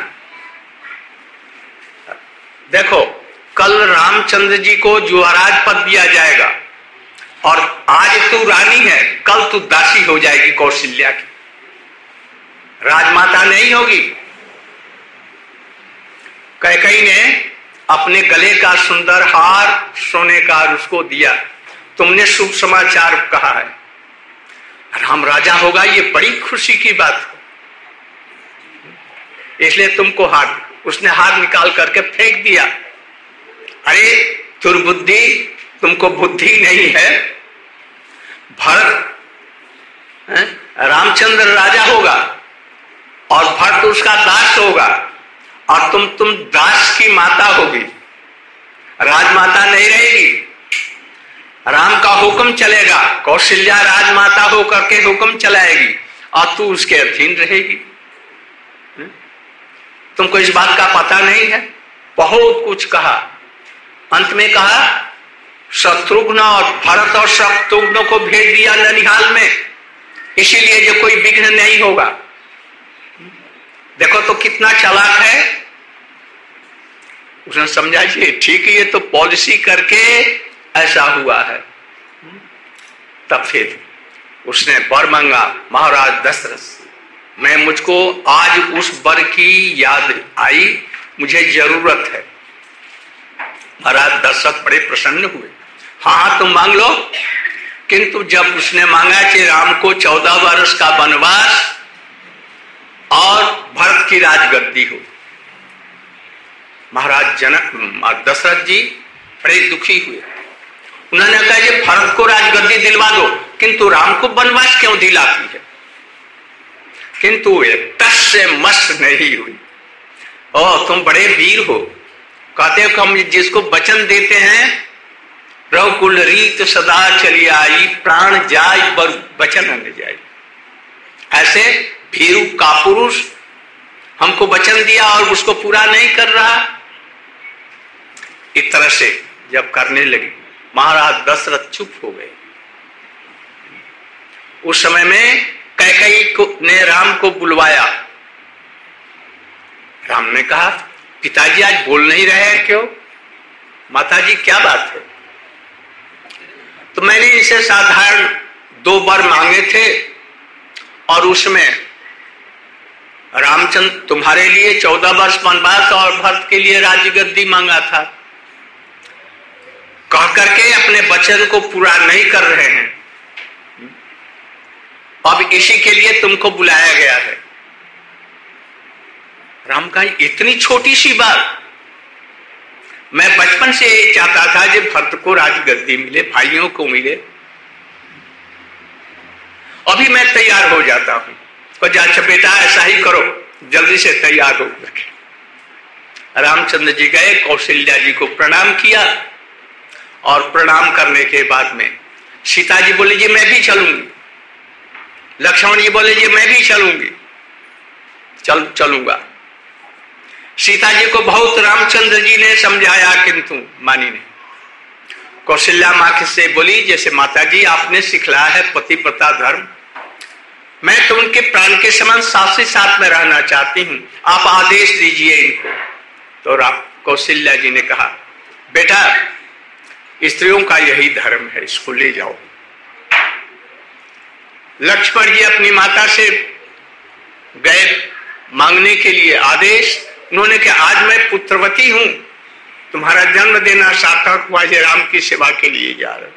देखो, कल रामचंद्र जी को युवराज पद दिया जाएगा और आज तू रानी है, कल तू दासी हो जाएगी कौशल्या की, राजमाता नहीं होगी। कैकेयी ने अपने गले का सुंदर हार सोने का उसको दिया, तुमने शुभ समाचार कहा है, राम राजा होगा, ये बड़ी खुशी की बात है, इसलिए तुमको हार, उसने हार निकाल करके फेंक दिया। अरे दुर्बुद्धि, तुमको बुद्धि नहीं है। भरत रामचंद्र राजा होगा और भरत उसका दास होगा और तुम तुम दास की माता होगी, राजमाता नहीं रहेगी। राम का हुक्म चलेगा, कौशल्या राजमाता होकर के हुक्म चलाएगी और तू उसके अधीन रहेगी। तुमको इस बात का पता नहीं है? बहुत कुछ कहा, अंत में कहा शत्रुघ्न और भरत और शत्रुघ्न को भेज दिया ननिहाल में, इसीलिए जो कोई विघ्न नहीं होगा। देखो तो कितना चालाक है, उसने समझा जी ठीक है, ये तो पॉलिसी करके ऐसा हुआ है। तब फिर उसने वर मांगा, महाराज दशरथ मैं मुझको आज उस वर की याद आई, मुझे जरूरत है। महाराज दशरथ बड़े प्रसन्न हुए, हाँ हाँ तुम मांग लो। किंतु जब उसने मांगा कि राम को चौदह वर्ष का वनवास और भरत की राजगद्दी हो, महाराज जनक दशरथ जी बड़े दुखी हुए। उन्होंने कहा कि भरत को राजगद्दी दिलवा दो, किंतु राम को वनवास क्यों दिलाती है? किंतु तस से मस नहीं हुई। ओ तुम बड़े वीर हो, कहते हो कि हम जिसको वचन देते हैं, रघुकुल रीत सदा चली आई, प्राण जाय बर वचन न जाए। ऐसे भीरू का पुरुष हमको वचन दिया और उसको पूरा नहीं कर रहा। इस तरह से जब करने लगी, महाराज दशरथ चुप हो गए। उस समय में कैकेयी को ने राम को बुलवाया। राम ने कहा पिताजी आज बोल नहीं रहे हैं क्यों? माताजी क्या बात है? तो मैंने इसे साधारण दो बार मांगे थे और उसमें रामचंद्र तुम्हारे लिए चौदह वर्ष वनवास और भरत के लिए राजगद्दी मांगा था। कह करके अपने वचन को पूरा नहीं कर रहे हैं, अब इसी के लिए तुमको बुलाया गया है। राम का इतनी छोटी सी बात, मैं बचपन से चाहता था कि भरत को राजगद्दी मिले, भाइयों को मिले, अभी मैं तैयार हो जाता हूं। और अच्छा बेटा ऐसा ही करो, जल्दी से तैयार हो गए। रामचंद्र जी गए, कौशल्या जी को प्रणाम किया और प्रणाम करने के बाद में सीता जी बोले जी मैं भी चलूंगी, लक्ष्मण जी बोले जी मैं भी चलूंगी, चल चलूंगा। सीता जी को बहुत रामचंद्र जी ने समझाया किंतु मानी नहीं। कौशल्या माँ से बोली जैसे माता जी आपने सिखलाया है पतिव्रता धर्म, मैं तो उनके प्राण के समान साथ ही साथ में रहना चाहती हूं, आप आदेश दीजिए इनको। तो कौशल्या जी ने कहा बेटा स्त्रियों का यही धर्म है, इसको ले जाओ। लक्ष्मण जी अपनी माता से गए मांगने के लिए आदेश, उन्होंने कहा आज मैं पुत्रवती हूं, तुम्हारा जन्म देना सार्थक हुआ, ये राम की सेवा के लिए जा रहे।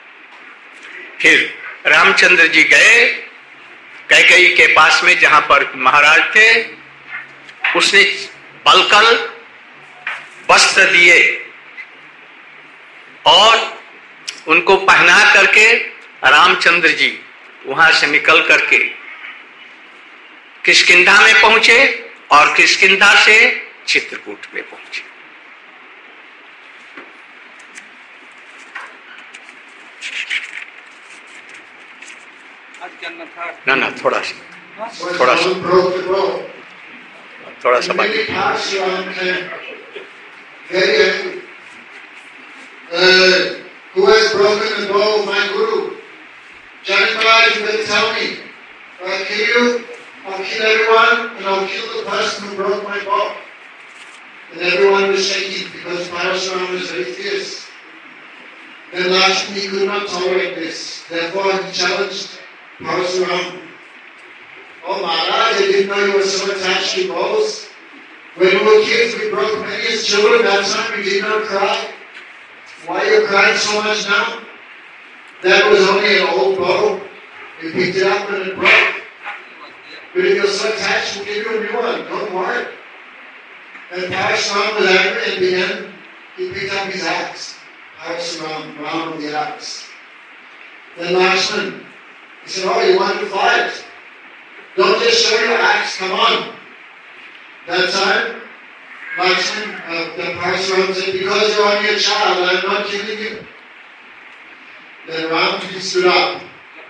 फिर रामचंद्र जी गए कैकेयी के पास में जहां पर महाराज थे, उसने पलकल वस्त्र दिए और उनको पहना करके रामचंद्र जी वहां से निकल करके किष्किंधा में पहुंचे और किष्किंधा से चित्रकूट में पहुंचे। ना ना थोड़ा सा थोड़ा सा थोड़ा सा बाकी Uh, who has broken the bow of my Parashuram was very fierce. Then Lakshman, he could not tolerate this. Therefore, he challenged Parashuram. Oh Maharaj, I didn't know you were so attached to bows. When we were kids, we broke many as children. That time we did not cry. Why are you crying so much now? That was only an old bow. We picked it up and it broke. But if you're so attached, we'll give you a new one. Don't worry. And Parashuram was angry and began, he picked up his axe. Parashuram, Ram with the axe. Then Lakshman, he said, oh, you want to fight? Don't just show your axe, come on. That time, Lakshman, uh, the Parashuram said, because you're only a child, I'm not killing you. Then Ram, he stood up.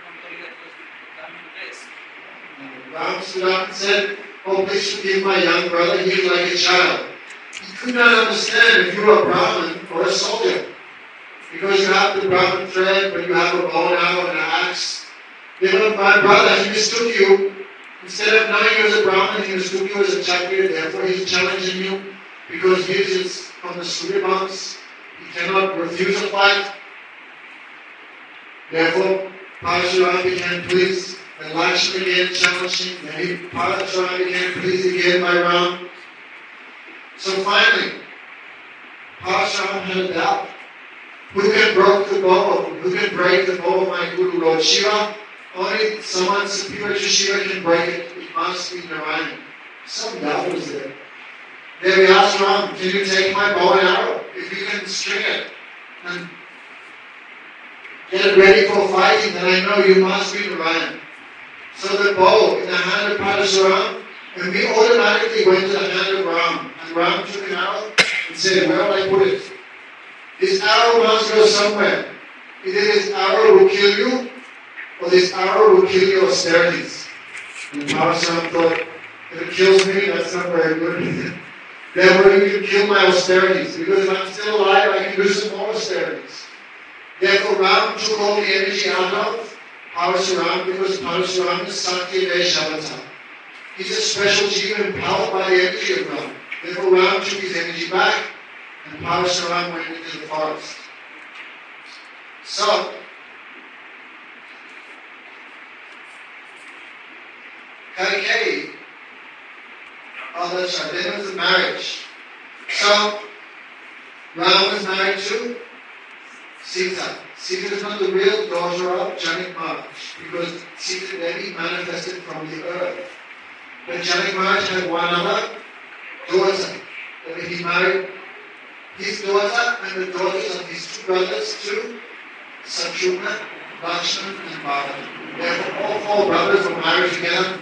Ram stood up and said, oh, please forgive my young brother, he is like a child. He could not understand if you were a Brahmin or a soldier. Because you have the Brahmin thread, but you have a bow and arrow and an axe. You know, my brother, he mistook you. Instead of knowing you as a Brahmin, he mistook you as a Kshatriya. Therefore, he is challenging you. Because he is from the Surya Vams. He cannot refuse a fight. Therefore, Parashuram became pleased. And Lakshman again challenged him. Then he, Parashuram became pleased again by Ram. So finally, Parashuram had a doubt. Who can break the bow? Who can break the bow of my Guru Lord Shiva? Only someone superior to Shiva can break it. It must be Narayan. Some doubt was there. Then we asked Ram, can you take my bow and arrow? If you can string it and get it ready for fighting, then I know you must be Narayan. So the bow in the hand of Parashuram, and we automatically went to the hand of Ram. And Ram took an arrow and said, where will I put it? This arrow must go somewhere. Either this arrow will kill you, or this arrow will kill your austerities. And Parashuram thought, if it kills me, that's not very good. Therefore, you can kill my austerities, because if I'm still alive, I can do some more austerities. Therefore, Ram took all the energy out of Parashuram, because Parashuram is Sakya Vaishavata. He's a special jiva empowered by the energy of Ram. Therefore, Ram took his energy back, and Parashuram went into the forest. So, Kaikeyi, oh that's right, then it was the marriage. So, Ram was married to Sita. Sita is not the real daughter of Janak Maharaj, because Sita Devi manifested from the earth. But Janak Maharaj had one other daughter, that he married his daughter and the daughters of his two brothers to Satyugna, Lakshman and Bharata. Therefore all four brothers were married together.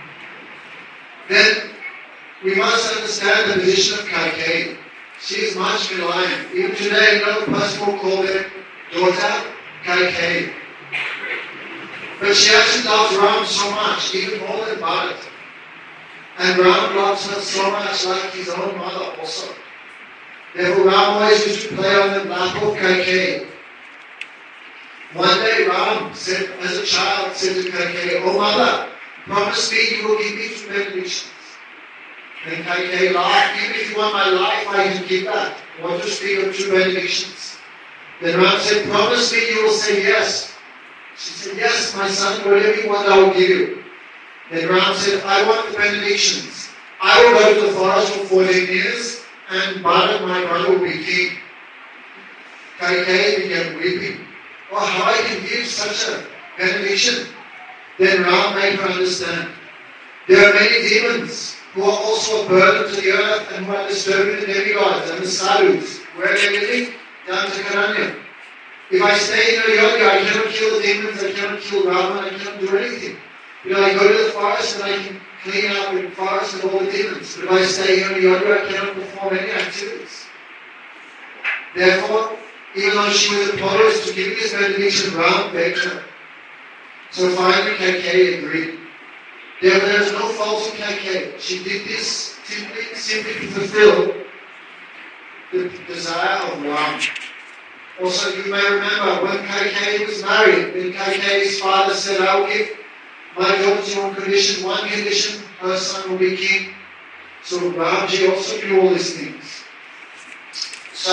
Then we must understand the position of Kaikeyi. She is much maligned. Even today, no person will call their daughter Kaikeyi. But she actually loves Ram so much, even more than Bharata. And Ram loves her so much like his own mother also. Therefore Ram always used to play on the lap of Kaikeyi. One day Ram said, as a child, said to Kaikeyi, oh mother, promise me you will give me two benedictions. And Kaikeyi laughed, even if you want my life, I can give that. What to speak of two benedictions? Then Ram said, promise me you will say yes. She said, yes, my son, whatever you want, I will give you. Then Ram said, I want the benedictions. I will go to the forest for fourteen years, and Bharata, my brother, will be king. Kaikeyi began weeping. Oh, how I can give such a benediction? Then Ram made her understand. There are many demons who are also a burden to the earth and who are disturbing the demigods and the sadhus. Where are they living? Down to Karanya. If I stay in Ayodhya, I cannot kill the demons, I cannot kill Ravan, I cannot do anything. You know, I go to the forest and I can clean up the forest and all the demons. But if I stay here in Ayodhya, I cannot perform any activities. Therefore, even though she was opposed to giving this benediction, Ram begged her. So finally, Kaikeyi agreed. Therefore, there is no fault in Kaikeyi. She did this simply, simply to fulfill the desire of Ram. Also, you may remember when Kaikeyi was married, then Kaikeyi's father said, I will give my daughter to you on condition, one condition, her son will be king. So Ramji also knew all these things. So,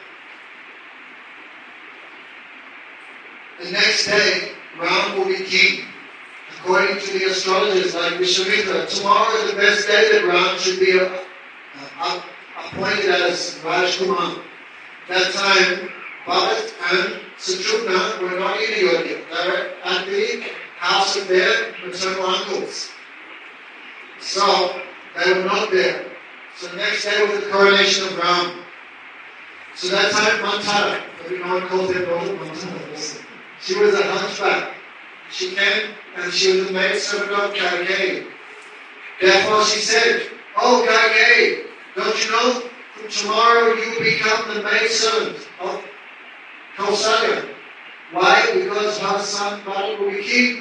the next day, Ram will be king. According to the astrologers like Vishwamitra, tomorrow is the best day that Ram should be uh, uh, appointed as Rajkumar. That time, Bharat and Sutrupna were not in Ayodhya. They were at the house of their maternal uncles. So, they were not there. So the next day was the coronation of Ram. So that time, Mantara, everyone called her daughter Mantara also. She was a hunchback. She came and she was a maidservant of Kaikeyi. Therefore she said, "Oh Kaikeyi, don't you know, from tomorrow you become the maidservant of Kausalya." Why? Because her son Bharat will be king.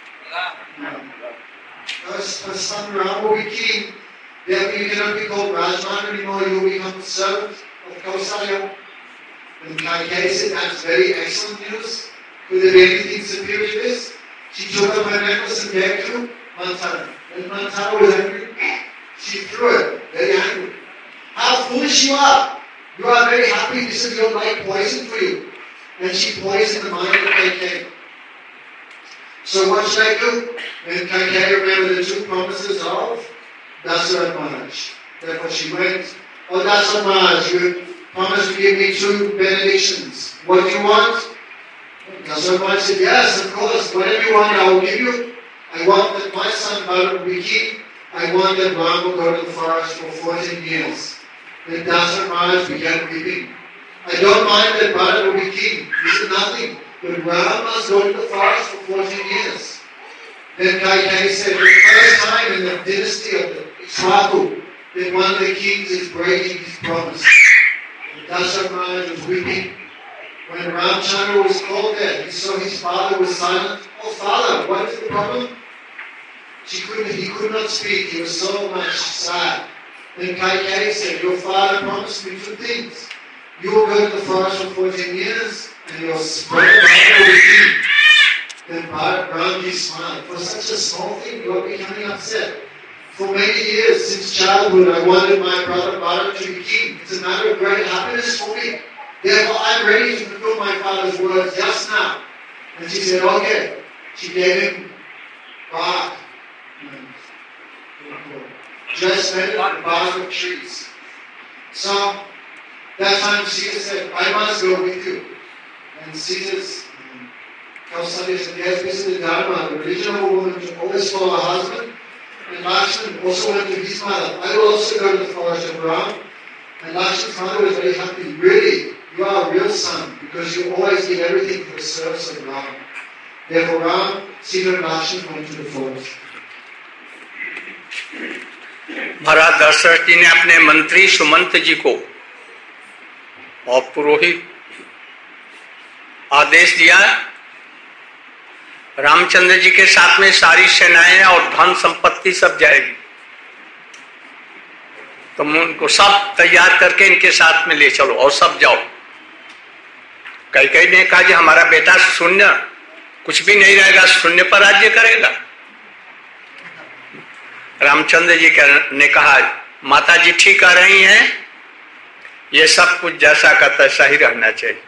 Because her son Ram will be king. Therefore you cannot be called Rajman anymore, you will become the servant of Kausalya. And Kaikeyi said, "That's very excellent news. Could there be anything superior to this?" She took up her necklace and gave to Mantara. When Mantara was angry, she threw it, very angry. "How foolish you are! You are very happy, this is your like poison for you." And she poisoned the mind of Kaikeyi. So what should I do? When Kaikeyi remembered the two promises of Dasarath Maharaj. Therefore she went, "Oh Dasarath Maharaj, you promised to give me two benedictions. What do you want?" Dasarath Maharaj said, "Yes, of course, whatever you want I will give you. I want that my son Bharat will be king. I want that Ram will go to the forest for fourteen years. Then Dasarath Maharaj began weeping. "I don't mind that Bharat will be king. This is nothing. But Ram must go to the forest for fourteen years. Then Kaikeyi said, "The first time in the dynasty of the Ikshvaku, that one of the kings is breaking his promise." And Dasarath Maharaj was weeping. When Ramchandra was called there, he saw his father was silent. "Oh father, what is the problem?" She couldn't, he could not speak. He was so much sad. Then Kaikeyi said, "Your father promised me two things. You will go to the forest for fourteen years, and your brother will be king." Then Ramji smiled. "For such a small thing, you are becoming upset. For many years, since childhood, I wanted my brother Bharat to be king. It's a matter of great happiness for me. Therefore, I'm ready to fulfill my father's words just now." And she said, "Okay." She gave him bark, just made of the bark of trees. So, that time Sita said, "I must go with you." And Sita's Kausalya said, "Yes, this is the Dharma, the religion of a woman to always follow her husband." And Lakshman also went to his mother. "I will also go to the forest of Ram." And Lakshman's mother was very happy. "Really, you are a real son, because you always give everything for the service of Ram." Therefore Ram, Sita and Lakshman went to the forest. महाराज दशरथ जी ने अपने मंत्री सुमंत जी को और पुरोहित आदेश दिया, रामचंद्र जी के साथ में सारी सेनाएं और धन संपत्ति सब जाएगी, तुम उनको सब तैयार करके इनके साथ में ले चलो और सब जाओ। कैकेयी ने कहा कि हमारा बेटा शून्य, कुछ भी नहीं रहेगा, शून्य पर राज्य करेगा। रामचंद्र जी ने कहा, माता जी ठीक कह रही हैं, ये सब कुछ जैसा का तैसा ही रहना चाहिए।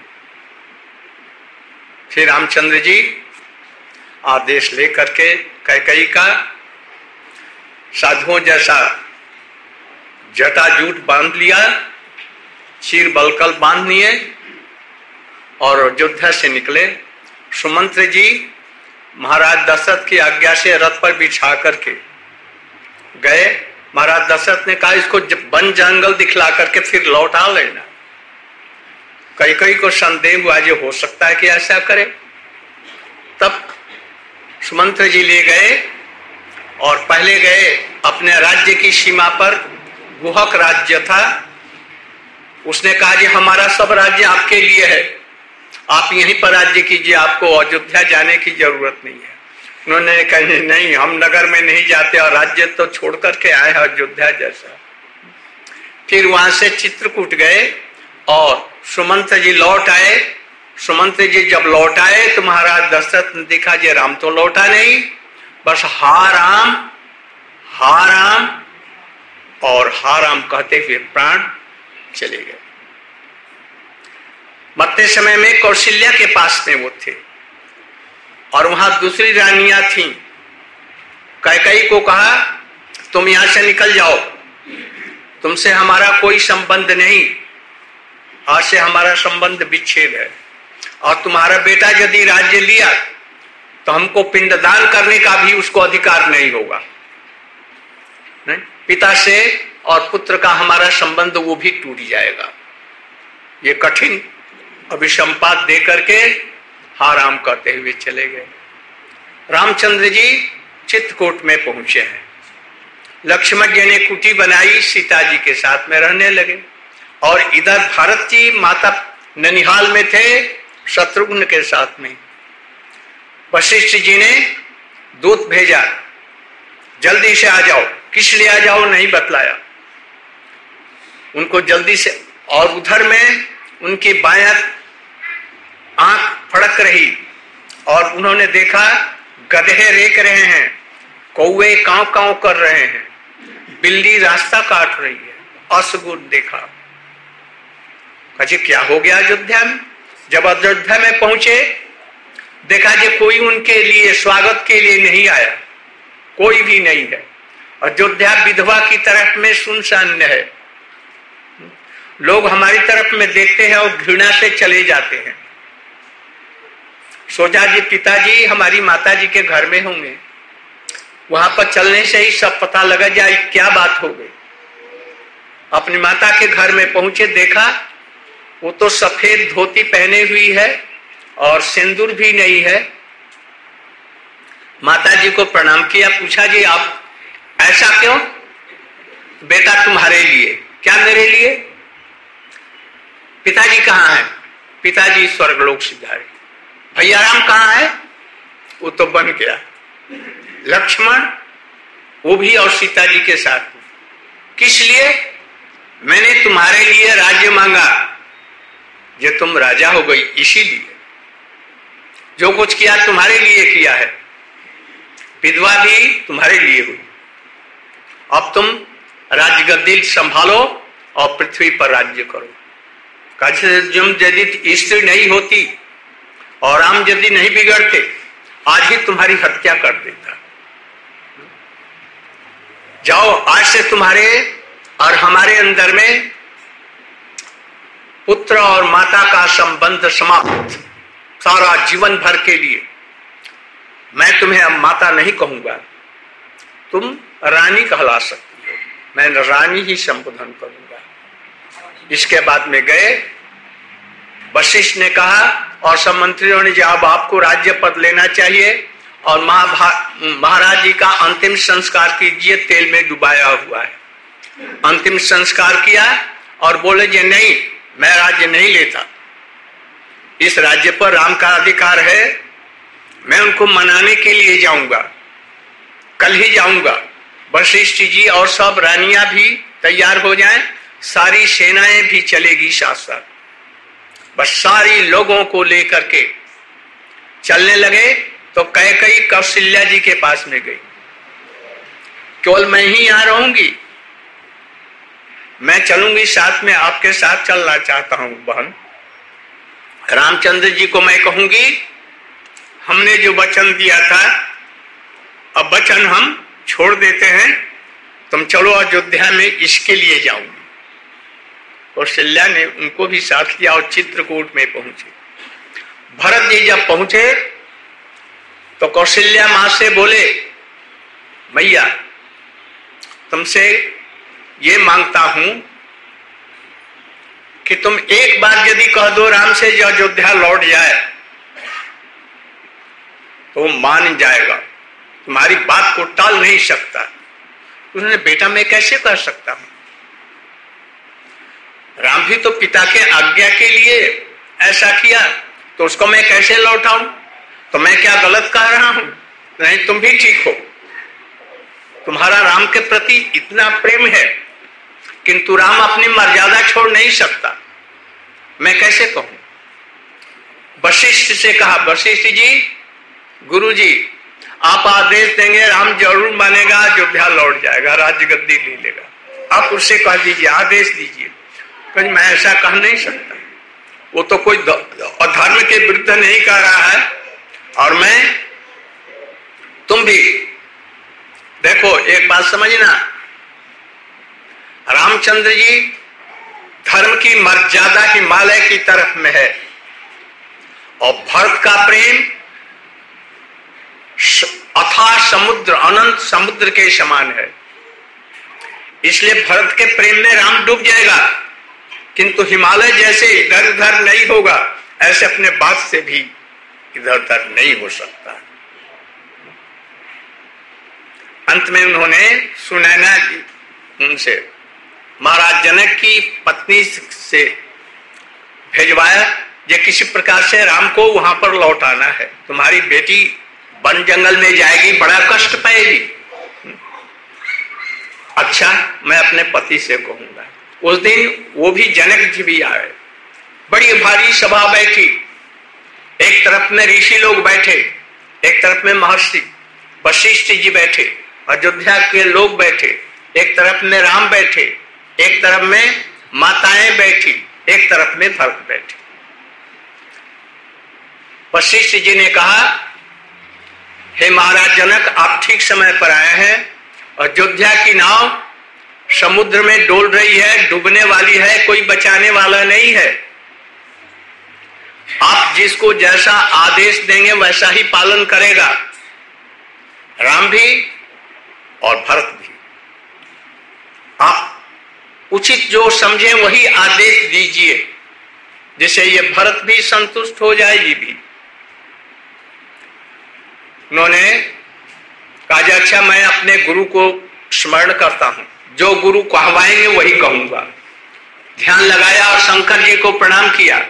फिर रामचंद्र जी आदेश लेकर के कैकेयी का साधुओं जैसा जटाजूट बांध लिया, चीर बलकल बांध लिए और अयोध्या से निकले। सुमंत्र जी महाराज दशरथ की आज्ञा से रथ पर बिछा करके गए। महाराज दशरथ ने कहा, इसको वन जंगल दिखला करके फिर लौटा लेना। कैकेयी को संदेह हुआ, जो हो सकता है कि ऐसा करे। तब सुमंत्र जी ले गए और पहले गए अपने राज्य की सीमा पर, गुहक राज्य था। उसने कहा कि हमारा सब राज्य आपके लिए है, आप यहीं पर राज्य कीजिए, आपको अयोध्या जाने की जरूरत नहीं है। उन्होंने कहा, नहीं, हम नगर में नहीं जाते और राज्य तो छोड़ करके आए हैं अयोध्या जैसा। फिर वहां से चित्रकूट गए और सुमंत्र जी लौट आए। सुमंत्र जी जब लौट आए तो महाराज दशरथ ने देखा, जे राम तो लौटा नहीं, बस हा राम हा राम और हा राम कहते हुए प्राण चले गए। मरते समय में कौशल्या के पास में वो थे और वहां दूसरी रानियां थीं। कैकेयी को कहा तुम यहां से निकल जाओ, तुमसे हमारा कोई संबंध नहीं, आज से हमारा संबंध विच्छेद है, और तुम्हारा बेटा यदि राज्य लिया तो हमको पिंडदान करने का भी उसको अधिकार नहीं होगा। नहीं? पिता से और पुत्र का हमारा संबंध वो भी टूट जाएगा। ये कठिन अभिसंपात दे करके हाँ राम कहते हुए चले गए। रामचंद्र जी चित्रकूट में पहुंचे हैं। लक्ष्मण जी ने कुटी बनाई, सीता जी के साथ में रहने लगे, और इधर भरत जी माता ननिहाल में थे शत्रुघ्न के साथ में। वशिष्ठ जी ने दूत भेजा, जल्दी से आ जाओ। किस लिए आ जाओ नहीं बतलाया उनको, जल्दी से। और उधर में उनकी बायां आंख फड़क रही और उन्होंने देखा गधे रेक रहे हैं, कौवे कांव कांव कर रहे हैं, बिल्ली रास्ता काट रही है। असगुण देखा, कहे क्या हो गया अयोध्या में। जब अयोध्या में पहुंचे देखा कि कोई उनके लिए स्वागत के लिए नहीं आया, कोई भी नहीं है। अयोध्या विधवा की तरफ में सुनसान है। लोग हमारी तरफ में देखते हैं और घृणा से चले जाते हैं। सोचा जी पिताजी हमारी माता जी के घर में होंगे, वहां पर चलने से ही सब पता लगा जाए क्या बात हो गई। अपनी माता के घर में पहुंचे, देखा वो तो सफेद धोती पहने हुई है और सिंदूर भी नहीं है। माता जी को प्रणाम किया, पूछा जी आप ऐसा क्यों? बेटा तुम्हारे लिए। क्या मेरे लिए? पिताजी कहाँ है? पिताजी स्वर्गलोक सिधारे। भैया राम कहाँ है? वो तो बन गया। लक्ष्मण वो भी और सीता जी के साथ। किस लिए? मैंने तुम्हारे लिए राज्य मांगा, जो तुम राजा हो गई, इसीलिए जो कुछ किया तुम्हारे लिए किया है। विधवा भी तुम्हारे लिए हुई। अब तुम राज्य गद्दी संभालो और पृथ्वी पर राज्य करो। तुम यदि स्त्री नहीं होती और राम यदि नहीं बिगड़ते, आज ही तुम्हारी हत्या कर देता। जाओ, आज से तुम्हारे और हमारे अंदर में पुत्र और माता का संबंध समाप्त, सारा जीवन भर के लिए। मैं तुम्हें अब माता नहीं कहूंगा, तुम रानी कहला सकती हो, मैं रानी ही संबोधन करूंगा। इसके बाद में गए, वशिष्ठ ने कहा और सब मंत्रियों ने, जब आपको राज्य पद लेना चाहिए और महाराज जी का अंतिम संस्कार कीजिए, तेल में डुबाया हुआ है। अंतिम संस्कार किया और बोले जे नहीं, मैं राज्य नहीं लेता, इस राज्य पर राम का अधिकार है, मैं उनको मनाने के लिए जाऊंगा, कल ही जाऊंगा। वशिष्ठ जी और सब रानियां भी तैयार हो जाएं, सारी सेनाएं भी चलेगी साथ साथ। बस सारी लोगों को लेकर के चलने लगे तो कैकेयी कौशल्या जी के पास में गई। केवल मैं ही यहां रहूंगी, मैं चलूंगी साथ में, आपके साथ चलना चाहता हूं बहन। रामचंद्र जी को मैं कहूंगी हमने जो वचन दिया था, अब वचन हम छोड़ देते हैं, तुम चलो अयोध्या में, इसके लिए जाऊंगी। कौशल्या ने उनको भी साथ लिया और चित्रकूट में पहुंचे। भरत जी जब पहुंचे तो कौशल्या मां से बोले, मैया तुमसे ये मांगता हूं कि तुम एक बार यदि कह दो राम से जो अयोध्या लौट जाए तो मान जाएगा, तुम्हारी बात को टाल नहीं सकता। उन्होंने, बेटा मैं कैसे कर सकता हूं, राम भी तो पिता के आज्ञा के लिए ऐसा किया, तो उसको मैं कैसे लौटाऊं? तो मैं क्या गलत कह रहा हूं? नहीं, तुम भी ठीक हो, तुम्हारा राम के प्रति इतना प्रेम है, किंतु राम अपनी मर्यादा छोड़ नहीं सकता, मैं कैसे कहूं? वशिष्ठ से कहा, वशिष्ठ जी, गुरु जी आप आदेश देंगे, राम जरूर मानेगा, अयोध्या लौट जाएगा, राज्य गद्दी ले लेगा। आप उससे कह दीजिए, आदेश दीजिए। मैं ऐसा कह नहीं सकता, वो तो कोई धर्म के विरुद्ध नहीं कर रहा है। और मैं तुम भी देखो, एक बात समझना, रामचंद्र जी धर्म की मर्यादा हिमालय की तरफ में है और भरत का प्रेम अथाह समुद्र, अनंत समुद्र के समान है। इसलिए भरत के प्रेम में राम डूब जाएगा, किंतु हिमालय जैसे इधर उधर नहीं होगा, ऐसे अपने बात से भी इधर उधर नहीं हो सकता। अंत में उन्होंने सुनैना जी उनसे महाराज जनक की पत्नी से भेजवाया, ये किसी प्रकार से राम को वहां पर लौटाना है, तुम्हारी बेटी वन जंगल में जाएगी, बड़ा कष्ट पाएगी। अच्छा, मैं अपने पति से कहूंगा। उस दिन वो भी जनक जी भी आए, बड़ी भारी सभा बैठी, एक तरफ में ऋषि लोग बैठे, एक तरफ में महर्षि वशिष्ठ जी बैठे, अयोध्या के लोग बैठे, एक तरफ में राम बैठे, एक तरफ में माताएं बैठी, एक तरफ में भरत बैठे। वशिष्ठ जी ने कहा, हे महाराज जनक, आप ठीक समय पर आए हैं। अयोध्या की नाव समुद्र में डोल रही है, डूबने वाली है, कोई बचाने वाला नहीं है। आप जिसको जैसा आदेश देंगे वैसा ही पालन करेगा, राम भी और भरत भी। आप उचित जो समझे वही आदेश दीजिए, जिससे ये भरत भी संतुष्ट हो जाए, ये भी। उन्होंने कहा, अच्छा मैं अपने गुरु को स्मरण करता हूं, जो गुरु कहवाएंगे वही कहूंगा। ध्यान लगाया और शंकर जी को प्रणाम किया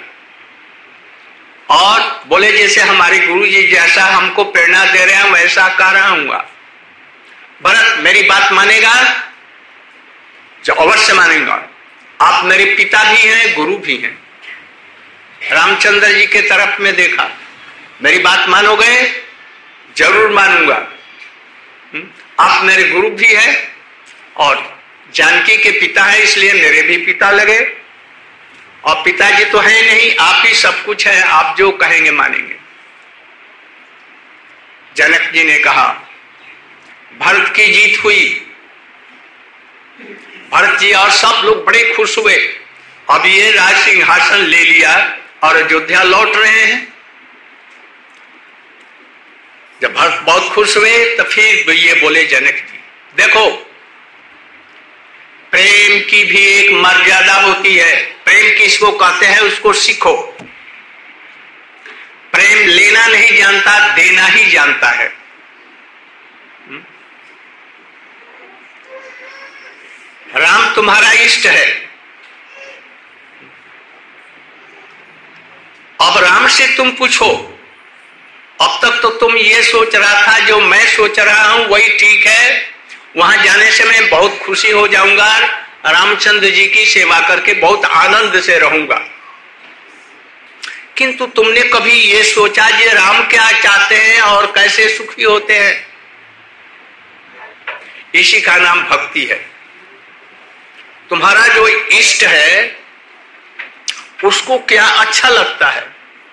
और बोले, जैसे हमारे गुरु जी जैसा हमको प्रेरणा दे रहे हैं वैसा कर रहा हूंगा। भरत मेरी बात मानेगा? जो अवश्य मानेगा, आप मेरे पिता भी हैं, गुरु भी हैं। रामचंद्र जी के तरफ में देखा, मेरी बात मानोगे? जरूर मानूंगा। आप मेरे गुरु भी हैं और जानकी के पिता है, इसलिए मेरे भी पिता लगे, और पिताजी तो है नहीं, आप ही सब कुछ है, आप जो कहेंगे मानेंगे। जनक जी ने कहा, भरत की जीत हुई। भरत जी और सब लोग बड़े खुश हुए, अब ये राज सिंहासन ले लिया और अयोध्या लौट रहे हैं। जब भरत बहुत खुश हुए तो फिर ये बोले जनक जी, देखो प्रेम की भी एक मर्यादा होती है। प्रेम किसको कहते हैं उसको सीखो। प्रेम लेना नहीं जानता, देना ही जानता है। राम तुम्हारा इष्ट है। अब राम से तुम पूछो, अब तक तो तुम ये सोच रहा था जो मैं सोच रहा हूं वही ठीक है, वहां जाने से मैं बहुत खुशी हो जाऊंगा, रामचंद्र जी की सेवा करके बहुत आनंद से रहूंगा। किंतु तुमने कभी ये सोचा कि राम क्या चाहते हैं और कैसे सुखी होते हैं? इसी का नाम भक्ति है। तुम्हारा जो इष्ट है उसको क्या अच्छा लगता है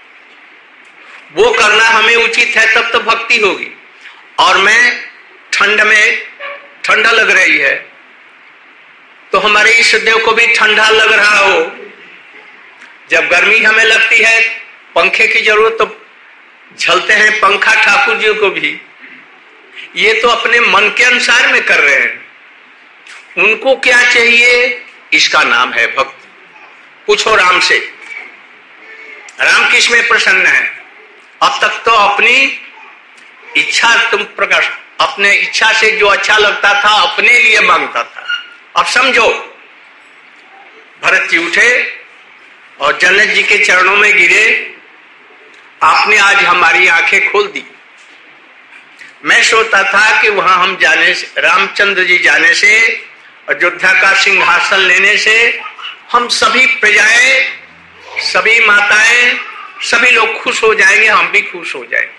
वो करना हमें उचित है, तब तो भक्ति होगी। और मैं ठंड में ठंडा लग रही है तो हमारे इष्ट देव को भी ठंडा लग रहा हो। जब गर्मी हमें लगती है, पंखे की जरूरत तो झलते हैं पंखा ठाकुर जी को भी। ये तो अपने मन के अनुसार में कर रहे हैं, उनको क्या चाहिए, इसका नाम है भक्ति। पूछो राम से, राम किस में प्रसन्न है? अब तक तो अपनी इच्छा तुम प्रकाश, अपने इच्छा से जो अच्छा लगता था अपने लिए मांगता था। अब समझो, भरत जी उठे और जनक जी के चरणों में गिरे, आपने आज हमारी आंखें खोल दी। मैं सोचता था कि वहां हम जाने से, रामचंद्र जी जाने से, अयोध्या का सिंहासन लेने से हम सभी प्रजाएं, सभी माताएं, सभी लोग खुश हो जाएंगे, हम भी खुश हो जाएंगे।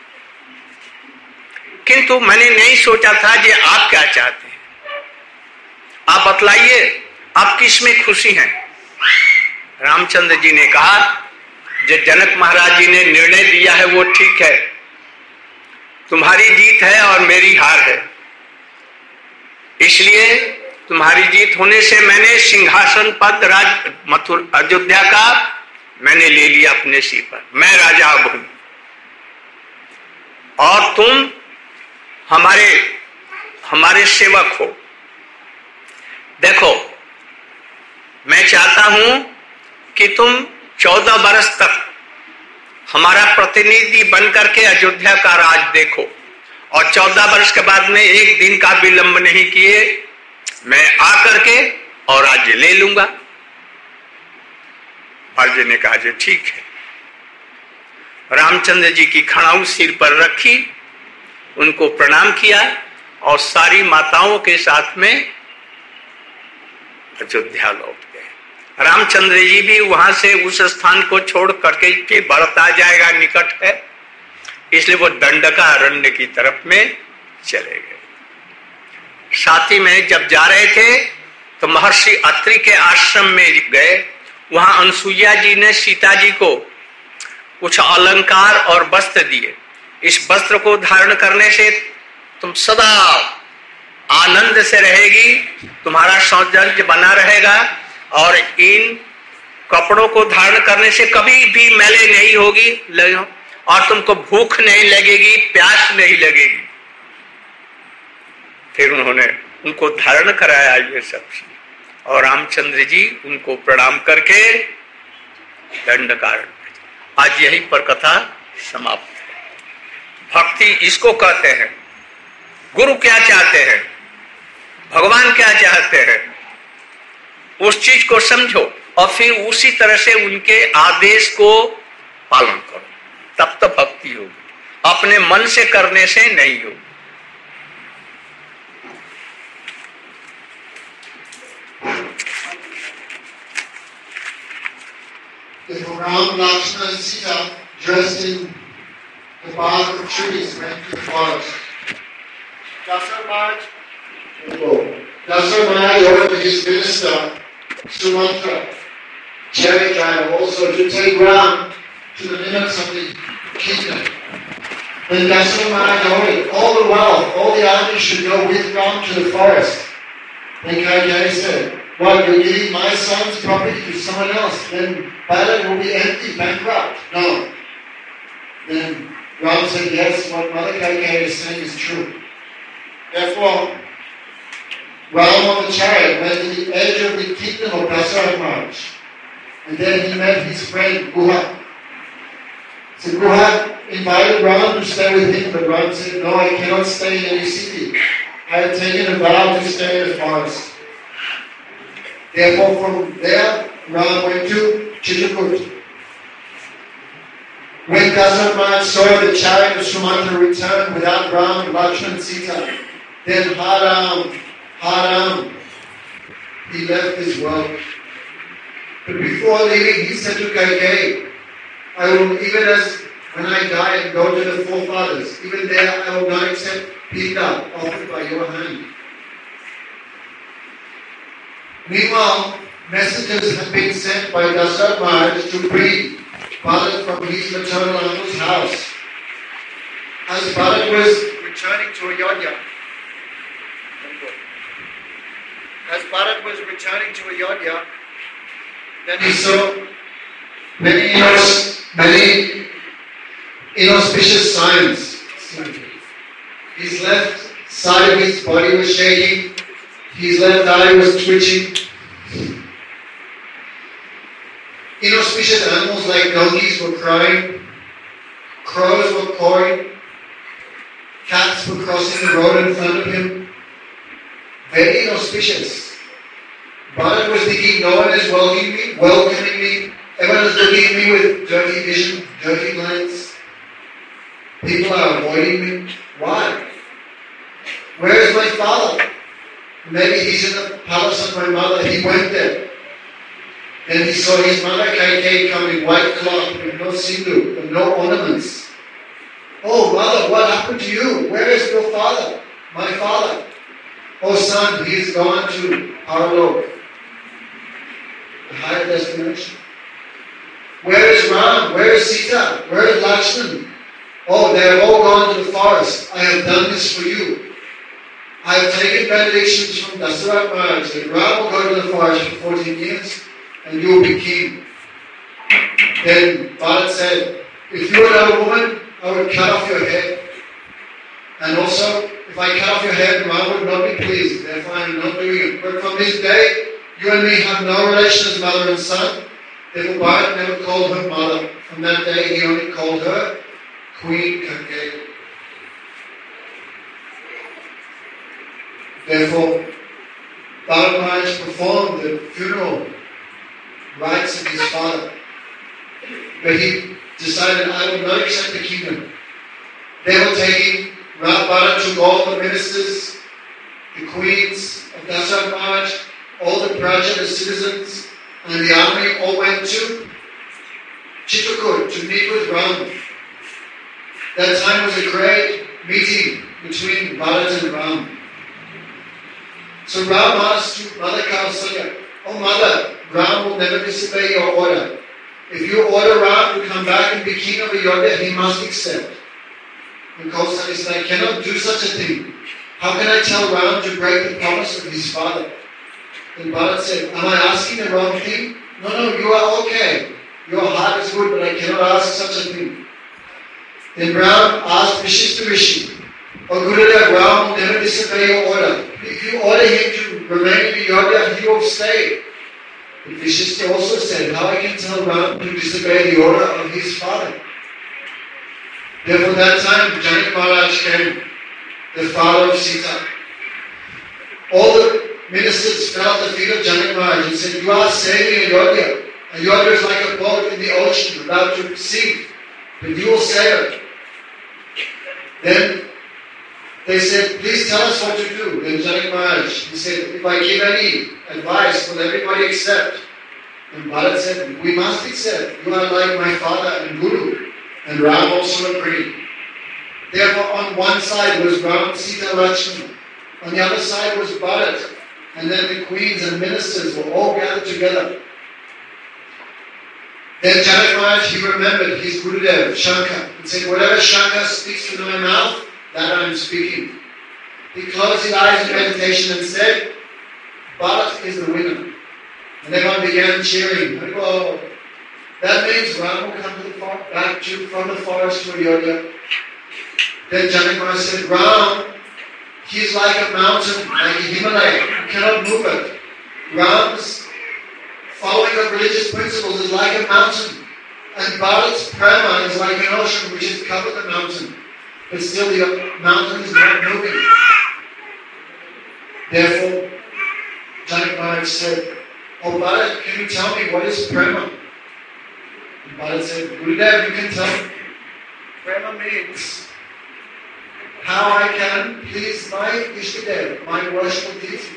किंतु मैंने नहीं सोचा था कि आप क्या चाहते हैं। आप बतलाइए, आप किस में खुशी हैं? रामचंद्र जी ने कहा, जो जनक महाराज जी ने निर्णय दिया है वो ठीक है, तुम्हारी जीत है और मेरी हार है, इसलिए तुम्हारी जीत होने से मैंने सिंहासन पद राज मथुर अयोध्या का मैंने ले लिया अपने सिर पर, मैं राजा अब हूं और तुम हमारे हमारे सेवक हो। देखो, मैं चाहता हूं कि तुम चौदह बरस तक हमारा प्रतिनिधि बनकर के अयोध्या का राज देखो और चौदह वर्ष के बाद में एक दिन का विलंब नहीं किए मैं आकर के और राज्य ले लूंगा। अर्जुन ने कहा जो ठीक है। रामचंद्र जी की खड़ाऊ सिर पर रखी, उनको प्रणाम किया और सारी माताओं के साथ में अयोध्या लौट गए। रामचंद्र जी भी वहां से उस स्थान को छोड़ करके कि भरत आ जाएगा निकट है, इसलिए वो दंडका अरण्य की तरफ में चले गए। साथ ही में जब जा रहे थे तो महर्षि अत्रि के आश्रम में गए। वहां अनसुईया जी ने सीता जी को कुछ अलंकार और वस्त्र दिए। इस वस्त्र को धारण करने से तुम सदा आनंद से रहेगी, तुम्हारा सौंदर्य बना रहेगा और इन कपड़ों को धारण करने से कभी भी मैले नहीं होगी और तुमको भूख नहीं लगेगी, प्यास नहीं लगेगी। फिर उन्होंने उनको धारण कराया ये सब चीज और रामचंद्र जी उनको प्रणाम करके दंडकारण्य। आज यही पर कथा समाप्त है। भक्ति इसको कहते हैं। गुरु क्या चाहते हैं, भगवान क्या चाहते हैं, उस चीज को समझो और फिर उसी तरह से उनके आदेश को पालन करो, तब तो भक्ति होगी। अपने मन से करने से नहीं होगी। If Ram, Lakshmana and Sita, dressed in the bark of trees, went to the forest, Dasharatha Maharaj Dasharatha Maharaj ordered his minister, Sumantra, chariot driver, also to take Ram to the limits of the kingdom. Then Dasharatha Maharaj ordered all the wealth, all the army should go with Ram to the forest. Then Kaikeyi said, "What, you're giving my son's property to someone else? Then Bharat will be empty, bankrupt." No. Then Ram said, "Yes, what Mother Kaikeyi is saying is true." Therefore, Ram on the chariot went to the edge of the kingdom of Dasharatha Maharaj. And then he met his friend Guha. So Guha invited Ram to stay with him, but Ram said, "No, I cannot stay in any city. I have taken a vow to stay in the forest." Therefore, from there, Ram went to Chitrakoot. When Dasharatha Maharaj saw the chariot of Sumantra return without Ram, Lakshmana and Sita, then Haram, Haram, he left his world. But before leaving, he said to Kaikeyi, "I will, even as when I die and go to the forefathers, even there I will not accept pinda offered by your hand." Meanwhile, messengers had been sent by Dasharatha Maharaj to bring Bharat from his maternal uncle's house. As Bharat was returning to Ayodhya, as Bharat was returning to Ayodhya, then he saw many, inos- many inauspicious signs. His left side of his body was shaking. His left eye was twitching. Inauspicious animals like donkeys were crying. Crows were cawing. Cats were crossing the road in front of him. Very inauspicious. Bharat was thinking, no one is welcoming me, welcoming me. Everyone is looking at me with dirty vision, dirty glance. People are avoiding me. Why? Where is my father? Maybe he's in the palace of my mother. He went there. Then he saw his mother Kaikeyi come in white cloth with no sindu and no ornaments. "Oh, mother, what happened to you? Where is your father? My father." "Oh, son, he is gone to Paralok, the higher destination." Where is Ram? Where is Sita? Where is Lakshman? Oh, they have all gone to the forest. I have done this for you. I have taken benedictions from Dasarath Maharaj that Ram will go to the forest for fourteen years and you will be king. Then Bharat said, if you were a woman, I would cut off your head. And also, if I cut off your head, Ram would not be pleased. Therefore, I am not doing it. But from this day, you and me have no relation as mother and son. Therefore, Bharat never called her mother. From that day, he only called her Queen Kaikeyi. Therefore, Bharat Maharaj performed the funeral rites of his father. But he decided, I will not accept the kingdom. They were taking, Bharat took all the ministers, the queens of Dasarath Maharaj, all the Praja, the citizens, and the army all went to Chitrakoot to meet with Ram. That time was a great meeting between Bharat and Ram. So Ram asked to Mother Kausalya, oh mother, Ram will never disobey your order. If you order Ram to come back and be king of Ayodhya, he must accept. And Kausalya said, I cannot do such a thing. How can I tell Ram to break the promise of his father? Then Bharat said, am I asking the wrong thing? No, no, you are okay. Your heart is good, but I cannot ask such a thing. Then Ram asked Vishishta Rishi, oh Gurudev, Ram will never disobey your order. If you order him to remain in Ayodhya, he will stay. But Vishishta also said, how I can tell Ram to disobey the order of his father? Therefore that time Janak Maharaj came, the father of Sita. All the ministers fell at the feet of Janak Maharaj and said, you are saving Ayodhya. Ayodhya is like a boat in the ocean about to sink, but you will save it. Then they said, please tell us what to do. Then Janak Maharaj, he said, if I give any advice, will everybody accept? And Bharat said, we must accept. You are like my father and Guru. And Ram also agreed. Therefore, on one side was Ram, Sita, Lakshman. On the other side was Bharat. And then the queens and ministers were all gathered together. Then Janak Maharaj, he remembered his Gurudev, Shankar, and said, whatever Shankar speaks through my mouth, that I am speaking. He closed his eyes in meditation and said, Bharat is the winner. And everyone began cheering. Oh, that means Ram will come to the for- back to, from the forest to Ayodhya. Then Janak Maharaj said, Ram, he's like a mountain, like a Himalaya. You cannot move it. Ram's following of religious principles is like a mountain. And Bharat's prema is like an ocean which has covered the mountain. But still the mountain is not moving. Therefore, Janak Maharaj said, oh Bharat, can you tell me what is prema? And Bharat said, Gurudev, you can tell me. Prema means how I can please my Ishtadev, my worshipful deity.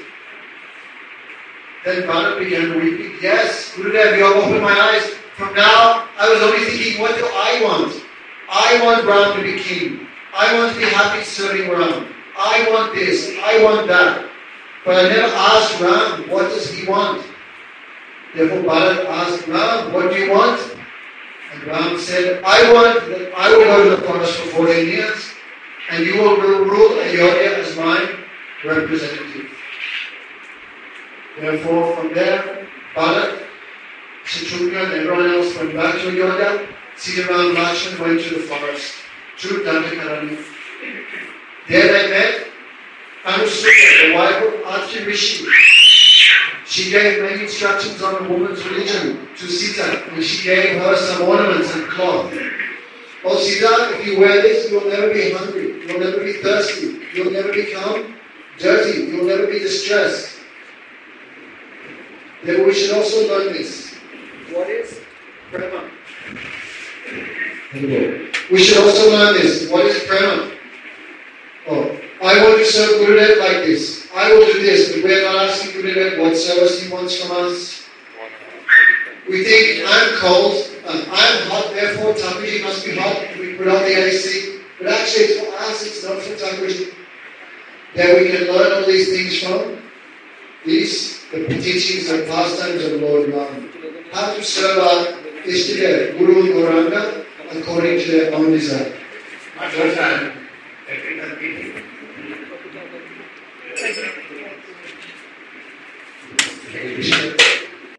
Then Bharat began weeping. Yes, Gurudev, you have opened my eyes. From now, I was only thinking, what do I want? I want Ram to be king. I want to be happy serving Ram. I want this. I want that. But I never asked Ram, what does he want? Therefore Bharat asked Ram, what do you want? And Ram said, I want that I will go to the forest for fourteen years and you will rule Ayodhya as my representative. Therefore from there, Bharat, Shatrugna and everyone else went back to Ayodhya. Sita, Ram, Lakshman went to the forest, to Dandakaranya. There they met Anusuya, the wife of Atri Rishi. She gave many instructions on a woman's religion to Sita, and she gave her some ornaments and cloth. Oh Sita, if you wear this, you will never be hungry, you will never be thirsty, you will never become dirty, you will never be distressed. Therefore we should also learn this. What is prema? We should also learn this. What is prema? Oh, I want to serve Gurudev like this. I will do this, but we are not asking Gurudev what service he wants from us. We think, I'm cold, uh, I'm hot, therefore Thakurji must be hot, we put on the A C. But actually it's for us, it's not for Thakurji. That we can learn all these things from these, the teachings and pastimes of Lord Ram. How to serve our is to get Guru and Gauranga according to their own desire. Master said,